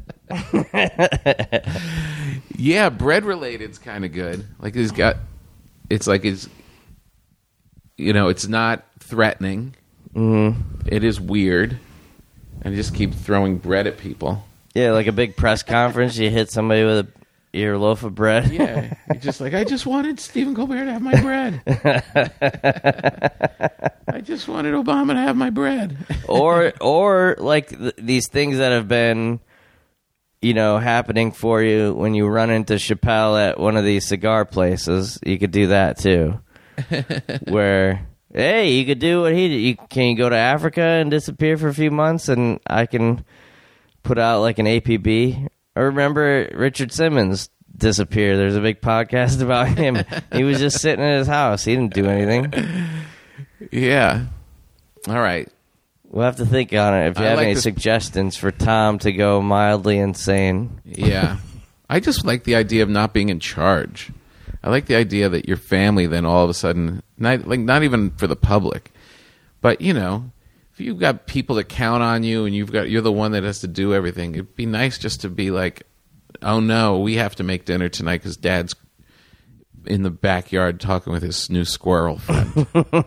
cops. Yeah, bread related's kind of good. Like he's got, it's like it's, you know, it's not threatening. Mm-hmm. It is weird, and just keep throwing bread at people. Yeah, like a big press conference. You hit somebody with a, your loaf of bread. Yeah, you're just like I just wanted Stephen Colbert to have my bread. I just wanted Obama to have my bread. or or like th- these things that have been, you know, happening for you when you run into Chappelle at one of these cigar places. You could do that too, where hey, you could do what he did. You, can you go to Africa and disappear for a few months, and I can put out like an A P B. Or remember Richard Simmons disappeared. There's a big podcast about him. He was just sitting in his house. He didn't do anything. Yeah. All right. We'll have to think on it if you I have like any this- suggestions for Tom to go mildly insane. Yeah. I just like the idea of not being in charge. I like the idea that your family then all of a sudden, not like not even for the public, but you know, if you've got people that count on you and you've got you're the one that has to do everything, it'd be nice just to be like, oh no, we have to make dinner tonight because Dad's in the backyard talking with his new squirrel friend.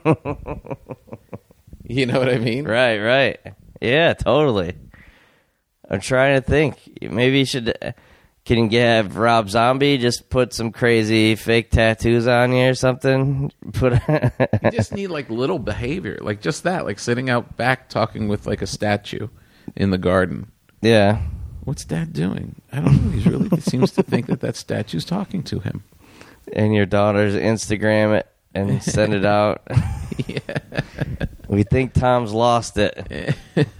You know what I mean? Right, right. Yeah, totally. I'm trying to think. Maybe you should. Can you have Rob Zombie just put some crazy fake tattoos on you or something? Put. You just need like little behavior, like just that, like sitting out back talking with like a statue in the garden. Yeah. What's Dad doing? I don't know. He's really he seems to think that that statue's talking to him. And your daughter's Instagram it and send it out. Yeah. We think Tom's lost it.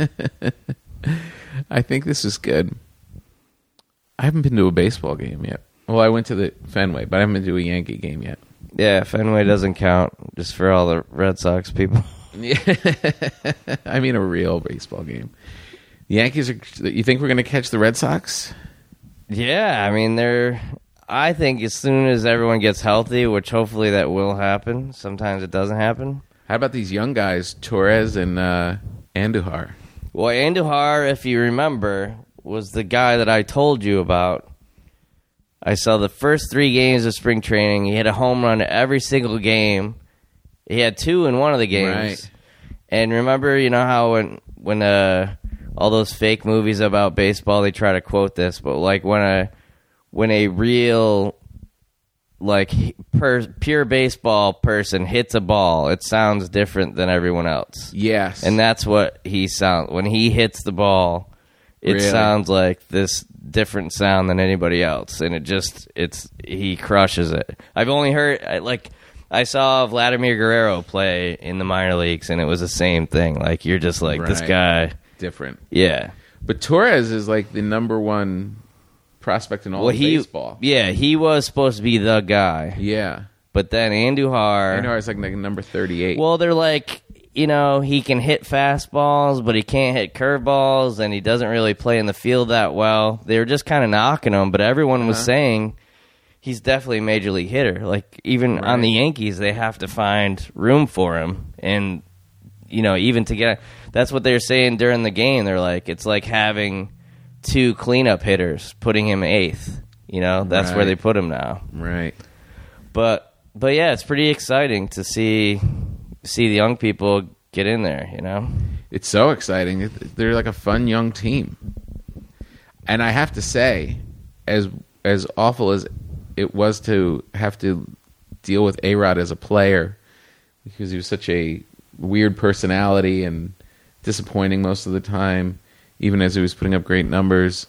I think this is good. I haven't been to a baseball game yet. Well, I went to the Fenway, but I haven't been to a Yankee game yet. Yeah, Fenway doesn't count, just for all the Red Sox people. Yeah. I mean a real baseball game. The Yankees are. You think we're going to catch the Red Sox? Yeah, I mean, they're. I think as soon as everyone gets healthy, which hopefully that will happen, sometimes it doesn't happen. How about these young guys, Torres and uh, Andujar? Well, Andujar, if you remember, was the guy that I told you about. I saw the first three games of spring training. He had a home run every single game. He had two in one of the games. Right. And remember, you know how when when uh, all those fake movies about baseball, they try to quote this, but like when a when a real like per, pure baseball person hits a ball, it sounds different than everyone else. Yes. And that's what he sounds when he hits the ball. It Really? sounds like this different sound than anybody else, and it just it's he crushes it. I've only heard I, like I saw Vladimir Guerrero play in the minor leagues, and it was the same thing. Like you're just like this Right. guy, different. yeah. But Torres is like the number one prospect in all Well, of he baseball. yeah he was supposed to be the guy, Yeah. but then Andujar. I know it's like, like number thirty-eight. Well, they're like, you know, he can hit fastballs, but he can't hit curveballs, and he doesn't really play in the field that well. They were just kind of knocking him, but everyone was Uh-huh. saying he's definitely a major league hitter. Like, even on the Yankees, they have to find room for him. And, you know, even to get... That's what they were saying during the game. They're like, it's like having two cleanup hitters, putting him eighth. You know, that's Right. where they put him now. right. But, but yeah, it's pretty exciting to see... see the young people get in there, you know? It's so exciting. It- They're like a fun young team. And I have to say, as as awful as it was to have to deal with A-Rod as a player, because he was such a weird personality and disappointing most of the time, even as he was putting up great numbers,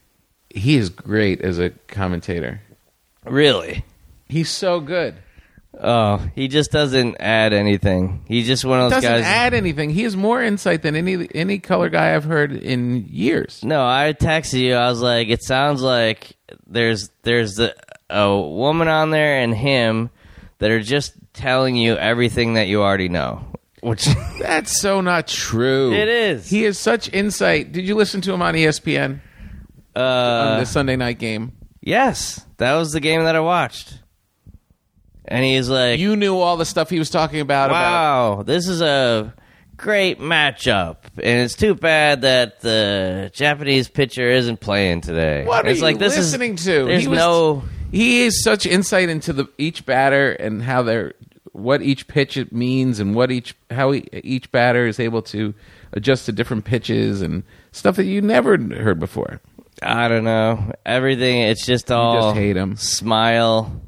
he is great as a commentator. Really? He's so good. Oh, he just doesn't add anything. He's just one of those Doesn't guys. add anything. He has more insight than any any color guy I've heard in years. No, I texted you. I was like, it sounds like there's there's the, a woman on there and him that are just telling you everything that you already know. Which That's so not true. It is. He has such insight. Did you listen to him on E S P N on uh, the Sunday night game? yes, that was the game that I watched. And he's like, You knew all the stuff he was talking about. about wow, this is a great matchup, and it's too bad that the Japanese pitcher isn't playing today. what are it's you like this listening is, to? There's he was, no. He has such insight into the each batter and how they're what each pitch it means and what each how he, each batter is able to adjust to different pitches and stuff that you never heard before. I don't know everything. It's just all just hate him. Smile,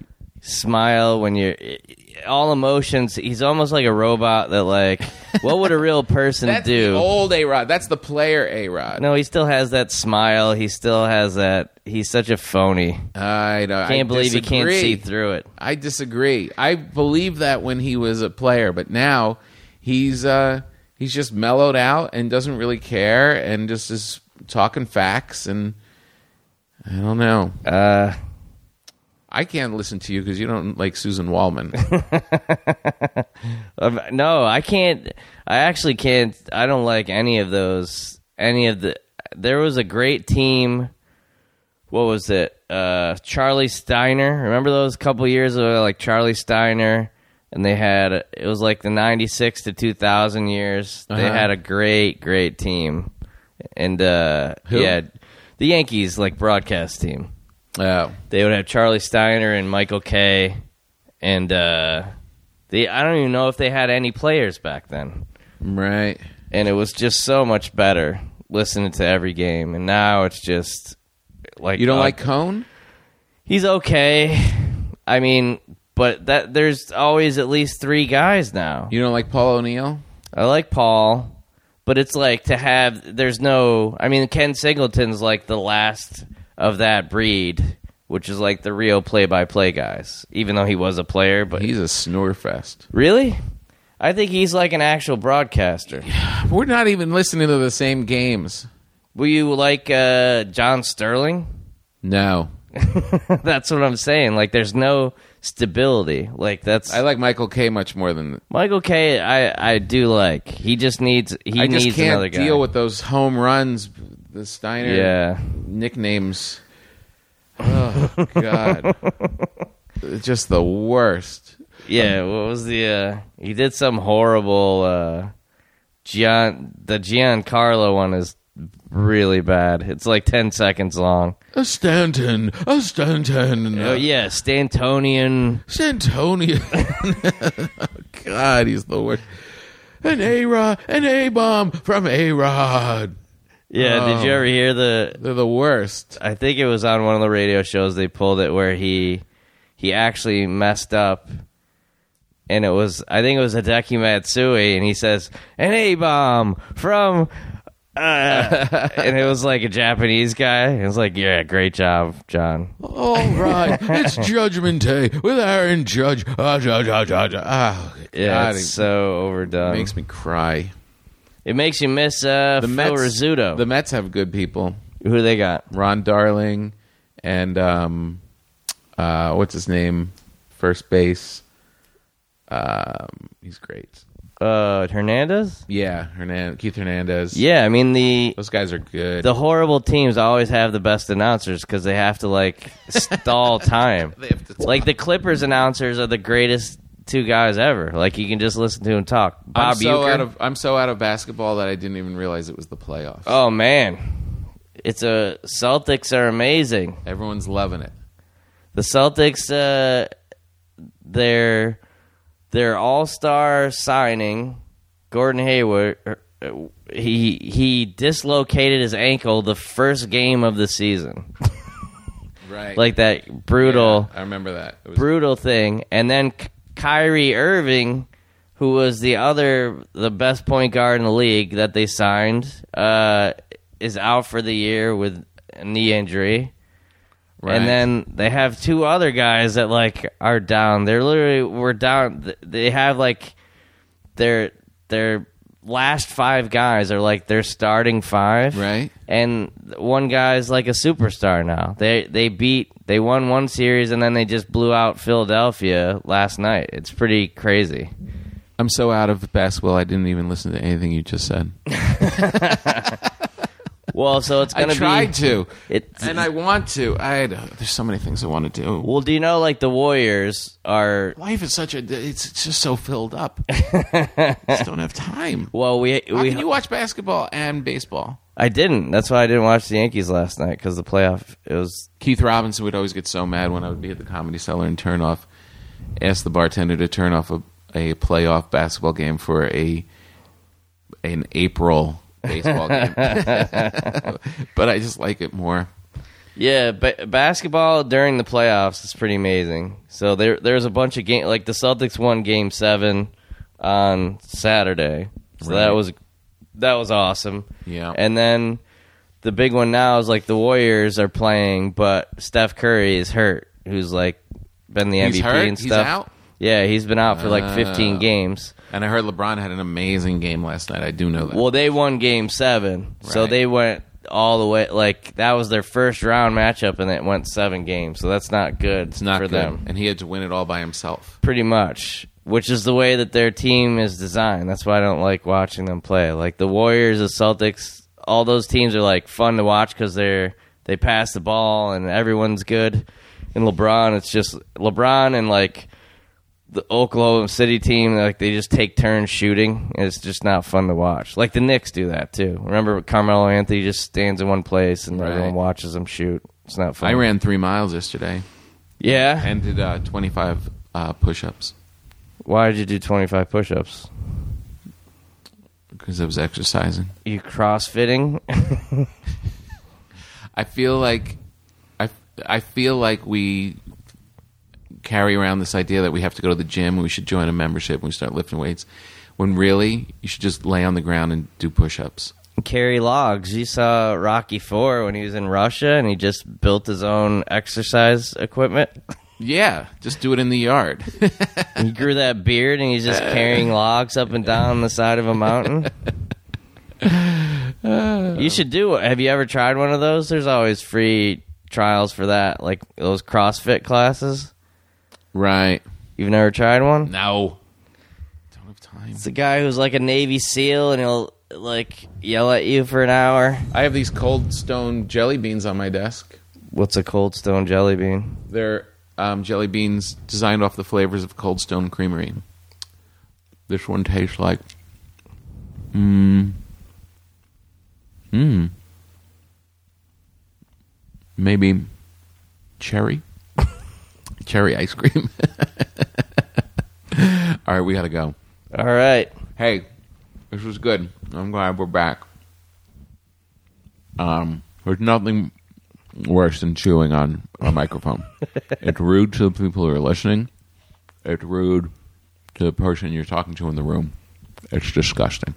smile when you're all emotions. He's almost like a robot that like. What would a real person That's do? the old A-Rod. That's the player A-Rod. No, he still has that smile. He still has that. He's such a phony. I know. Can't I believe he can't disagree. see through it. I disagree. I believe that when he was a player, but now he's uh, he's just mellowed out and doesn't really care and just is talking facts and I don't know. Uh, I can't listen to you because you don't like Susan Wallman. Um, no, I can't. I actually can't. I don't like any of those. Any of the. There was a great team. What was it? Uh, Charlie Steiner. Remember those couple years ago, like Charlie Steiner, and they had. It was like the ninety-six to two thousand years. They Uh-huh. had a great, great team, and uh, Who? yeah, the Yankees like broadcast team. Oh, They would have Charlie Steiner and Michael Kay, and uh, they. I don't even know if they had any players back then, right. and it was just so much better listening to every game. And now it's just like You don't uh, like Cone? He's okay. I mean, but that there's always at least three guys now. You don't like Paul O'Neill? I like Paul, but it's like to have. There's no. I mean, Ken Singleton's like the last of that breed, which is like the real play-by-play guys. Even though he was a player, but He's a snore fest. really, I think he's like an actual broadcaster. We're not even listening to the same games. Will you like uh, John Sterling? No. That's what I'm saying. Like, there's no stability. Like that's I like Michael Kay much more than Michael Kay. I I do like. He just needs. He I just needs can't another guy. deal with those home runs, the Steiner Yeah. nicknames. Oh God, just the worst. Yeah, what was the? Uh, he did some horrible. Uh, Gian the Giancarlo one is really bad. It's like ten seconds long. A Stanton, a Stanton, Oh yeah, Stantonian. Santonian. Oh, God, he's the worst. An A-Rod, an A-bomb from A-Rod. Yeah, did you Oh. ever hear the? They're the worst. I think it was on one of the radio shows they pulled it where he he actually messed up. And it was, I think it was Hideki Matsui, and he says, an A-bomb from, uh, and it was like a Japanese guy. It was like, yeah, great job, John. All right, it's Judgment Day with Aaron Judge. Ah, judge, ah, judge, ah. Oh, Yeah, God, it's it so overdone. makes me cry. It makes you miss uh, The Phil Mets, Rizzuto. the Mets have good people. Who they got? Ron Darling and um, uh, what's his name? First base. Um, he's great. Uh, Hernandez? Yeah, Hernan- Keith Hernandez. Yeah, I mean, the Those guys are good. the horrible teams always have the best announcers because they have to, like, stall time. They have to talk. Like, the Clippers announcers are the greatest two guys ever. Like, you can just listen to them talk. Bob I'm so Uecker. out of I'm so out of basketball that I didn't even realize it was the playoffs. Oh, man. It's a... Celtics are amazing. Everyone's loving it. The Celtics, uh, their their all-star signing, Gordon Hayward, uh, he he dislocated his ankle the first game of the season. Right. Like that brutal, Yeah, I remember that. It was brutal thing. And then K- Kyrie Irving, who was the other, the best point guard in the league that they signed, uh, is out for the year with a knee injury. right. And then they have two other guys that like are down. They're literally we're down. They have like their their last five guys are like their starting five, Right. And one guy's like a superstar now. They they beat they won one series and then they just blew out Philadelphia last night. It's pretty crazy. I'm so out of basketball I didn't even listen to anything you just said. Well, so it's I gonna tried be to. It's, And I want to. I had, there's so many things I want to do. well, do you know like the Warriors are Life is such a. It's, it's just so filled up. I just don't have time. well we How we can you watch basketball and baseball? I didn't. That's why I didn't watch the Yankees last night because the playoff. It was Keith Robinson would always get so mad when I would be at the Comedy Cellar and turn off, ask the bartender to turn off a, a playoff basketball game for a an April baseball game. But I just like it more. yeah, but basketball during the playoffs is pretty amazing. So there there's a bunch of game like the Celtics won Game Seven on Saturday. So that Right. was that was awesome. Yeah. And then the big one now is like the Warriors are playing, but Steph Curry is hurt, who's like been the He's M V P hurt? and He's stuff. out? Yeah, he's been out for like fifteen Oh. games. And I heard LeBron had an amazing game last night. I do know that. Well, they won Game Seven, so Right. they went all the way. Like that was their first round matchup, and it went seven games. So that's not good it's not for good. them, And he had to win it all by himself. pretty much. Which is the way that their team is designed. That's why I don't like watching them play. Like the Warriors, the Celtics, all those teams are like fun to watch because they're they pass the ball and everyone's good. And LeBron, it's just LeBron and like the Oklahoma City team, like they just take turns shooting. And it's just not fun to watch. Like the Knicks do that too. Remember Carmelo Anthony just stands in one place and Right. everyone watches him shoot. It's not fun. I ran three miles yesterday Yeah. and did uh, twenty-five uh, push-ups Why did you do twenty-five push-ups? because I was exercising. You crossfitting? I feel like I, I feel like we carry around this idea that we have to go to the gym and we should join a membership and we start lifting weights, when really you should just lay on the ground and do push-ups. Carry logs. You saw Rocky Four when he was in Russia and he just built his own exercise equipment. Yeah, just do it in the yard. He grew that beard and he's just carrying logs up and down the side of a mountain. You should do it. Have you ever tried one of those? There's always free trials for that, like those CrossFit classes. Right. You've never tried one? No. Don't have time. It's a guy who's like a Navy SEAL and he'll like yell at you for an hour. I have these Cold Stone jelly beans on my desk. What's a Cold Stone jelly bean? They're um, jelly beans designed off the flavors of Cold Stone Creamery. This one tastes like... Mmm. Mmm. Maybe cherry? Cherry ice cream. All right, we got to go. All right. Hey, this was good. I'm glad we're back. Um, there's nothing worse than chewing on a microphone. It's rude to the people who are listening. It's rude to the person you're talking to in the room. It's disgusting.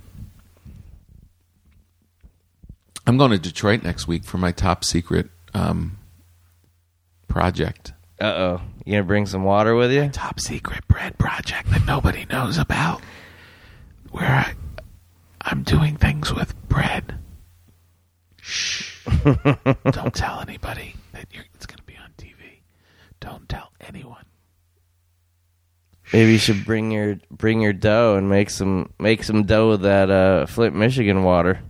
I'm going to Detroit next week for my top secret um, project. Uh-oh. You going to bring some water with you? Top secret bread project that nobody knows about. Where I, I'm doing things with bread. Shh. Don't tell anybody that you're, it's going to be on T V. Don't tell anyone. Maybe you should bring your bring your dough and make some make some dough with that uh, Flint, Michigan water.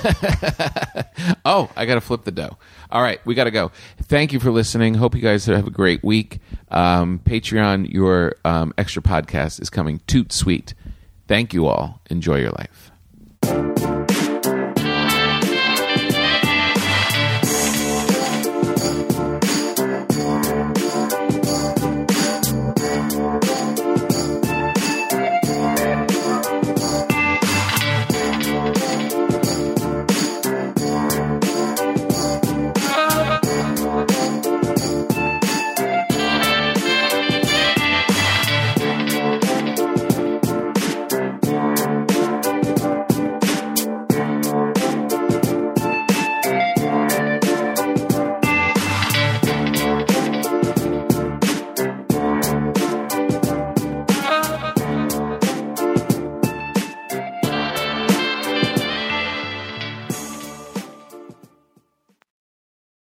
Oh, I got to flip the dough. All right, we got to go. Thank you for listening. Hope you guys have a great week. Um, Patreon, your um, extra podcast is coming toot sweet. Thank you all. Enjoy your life.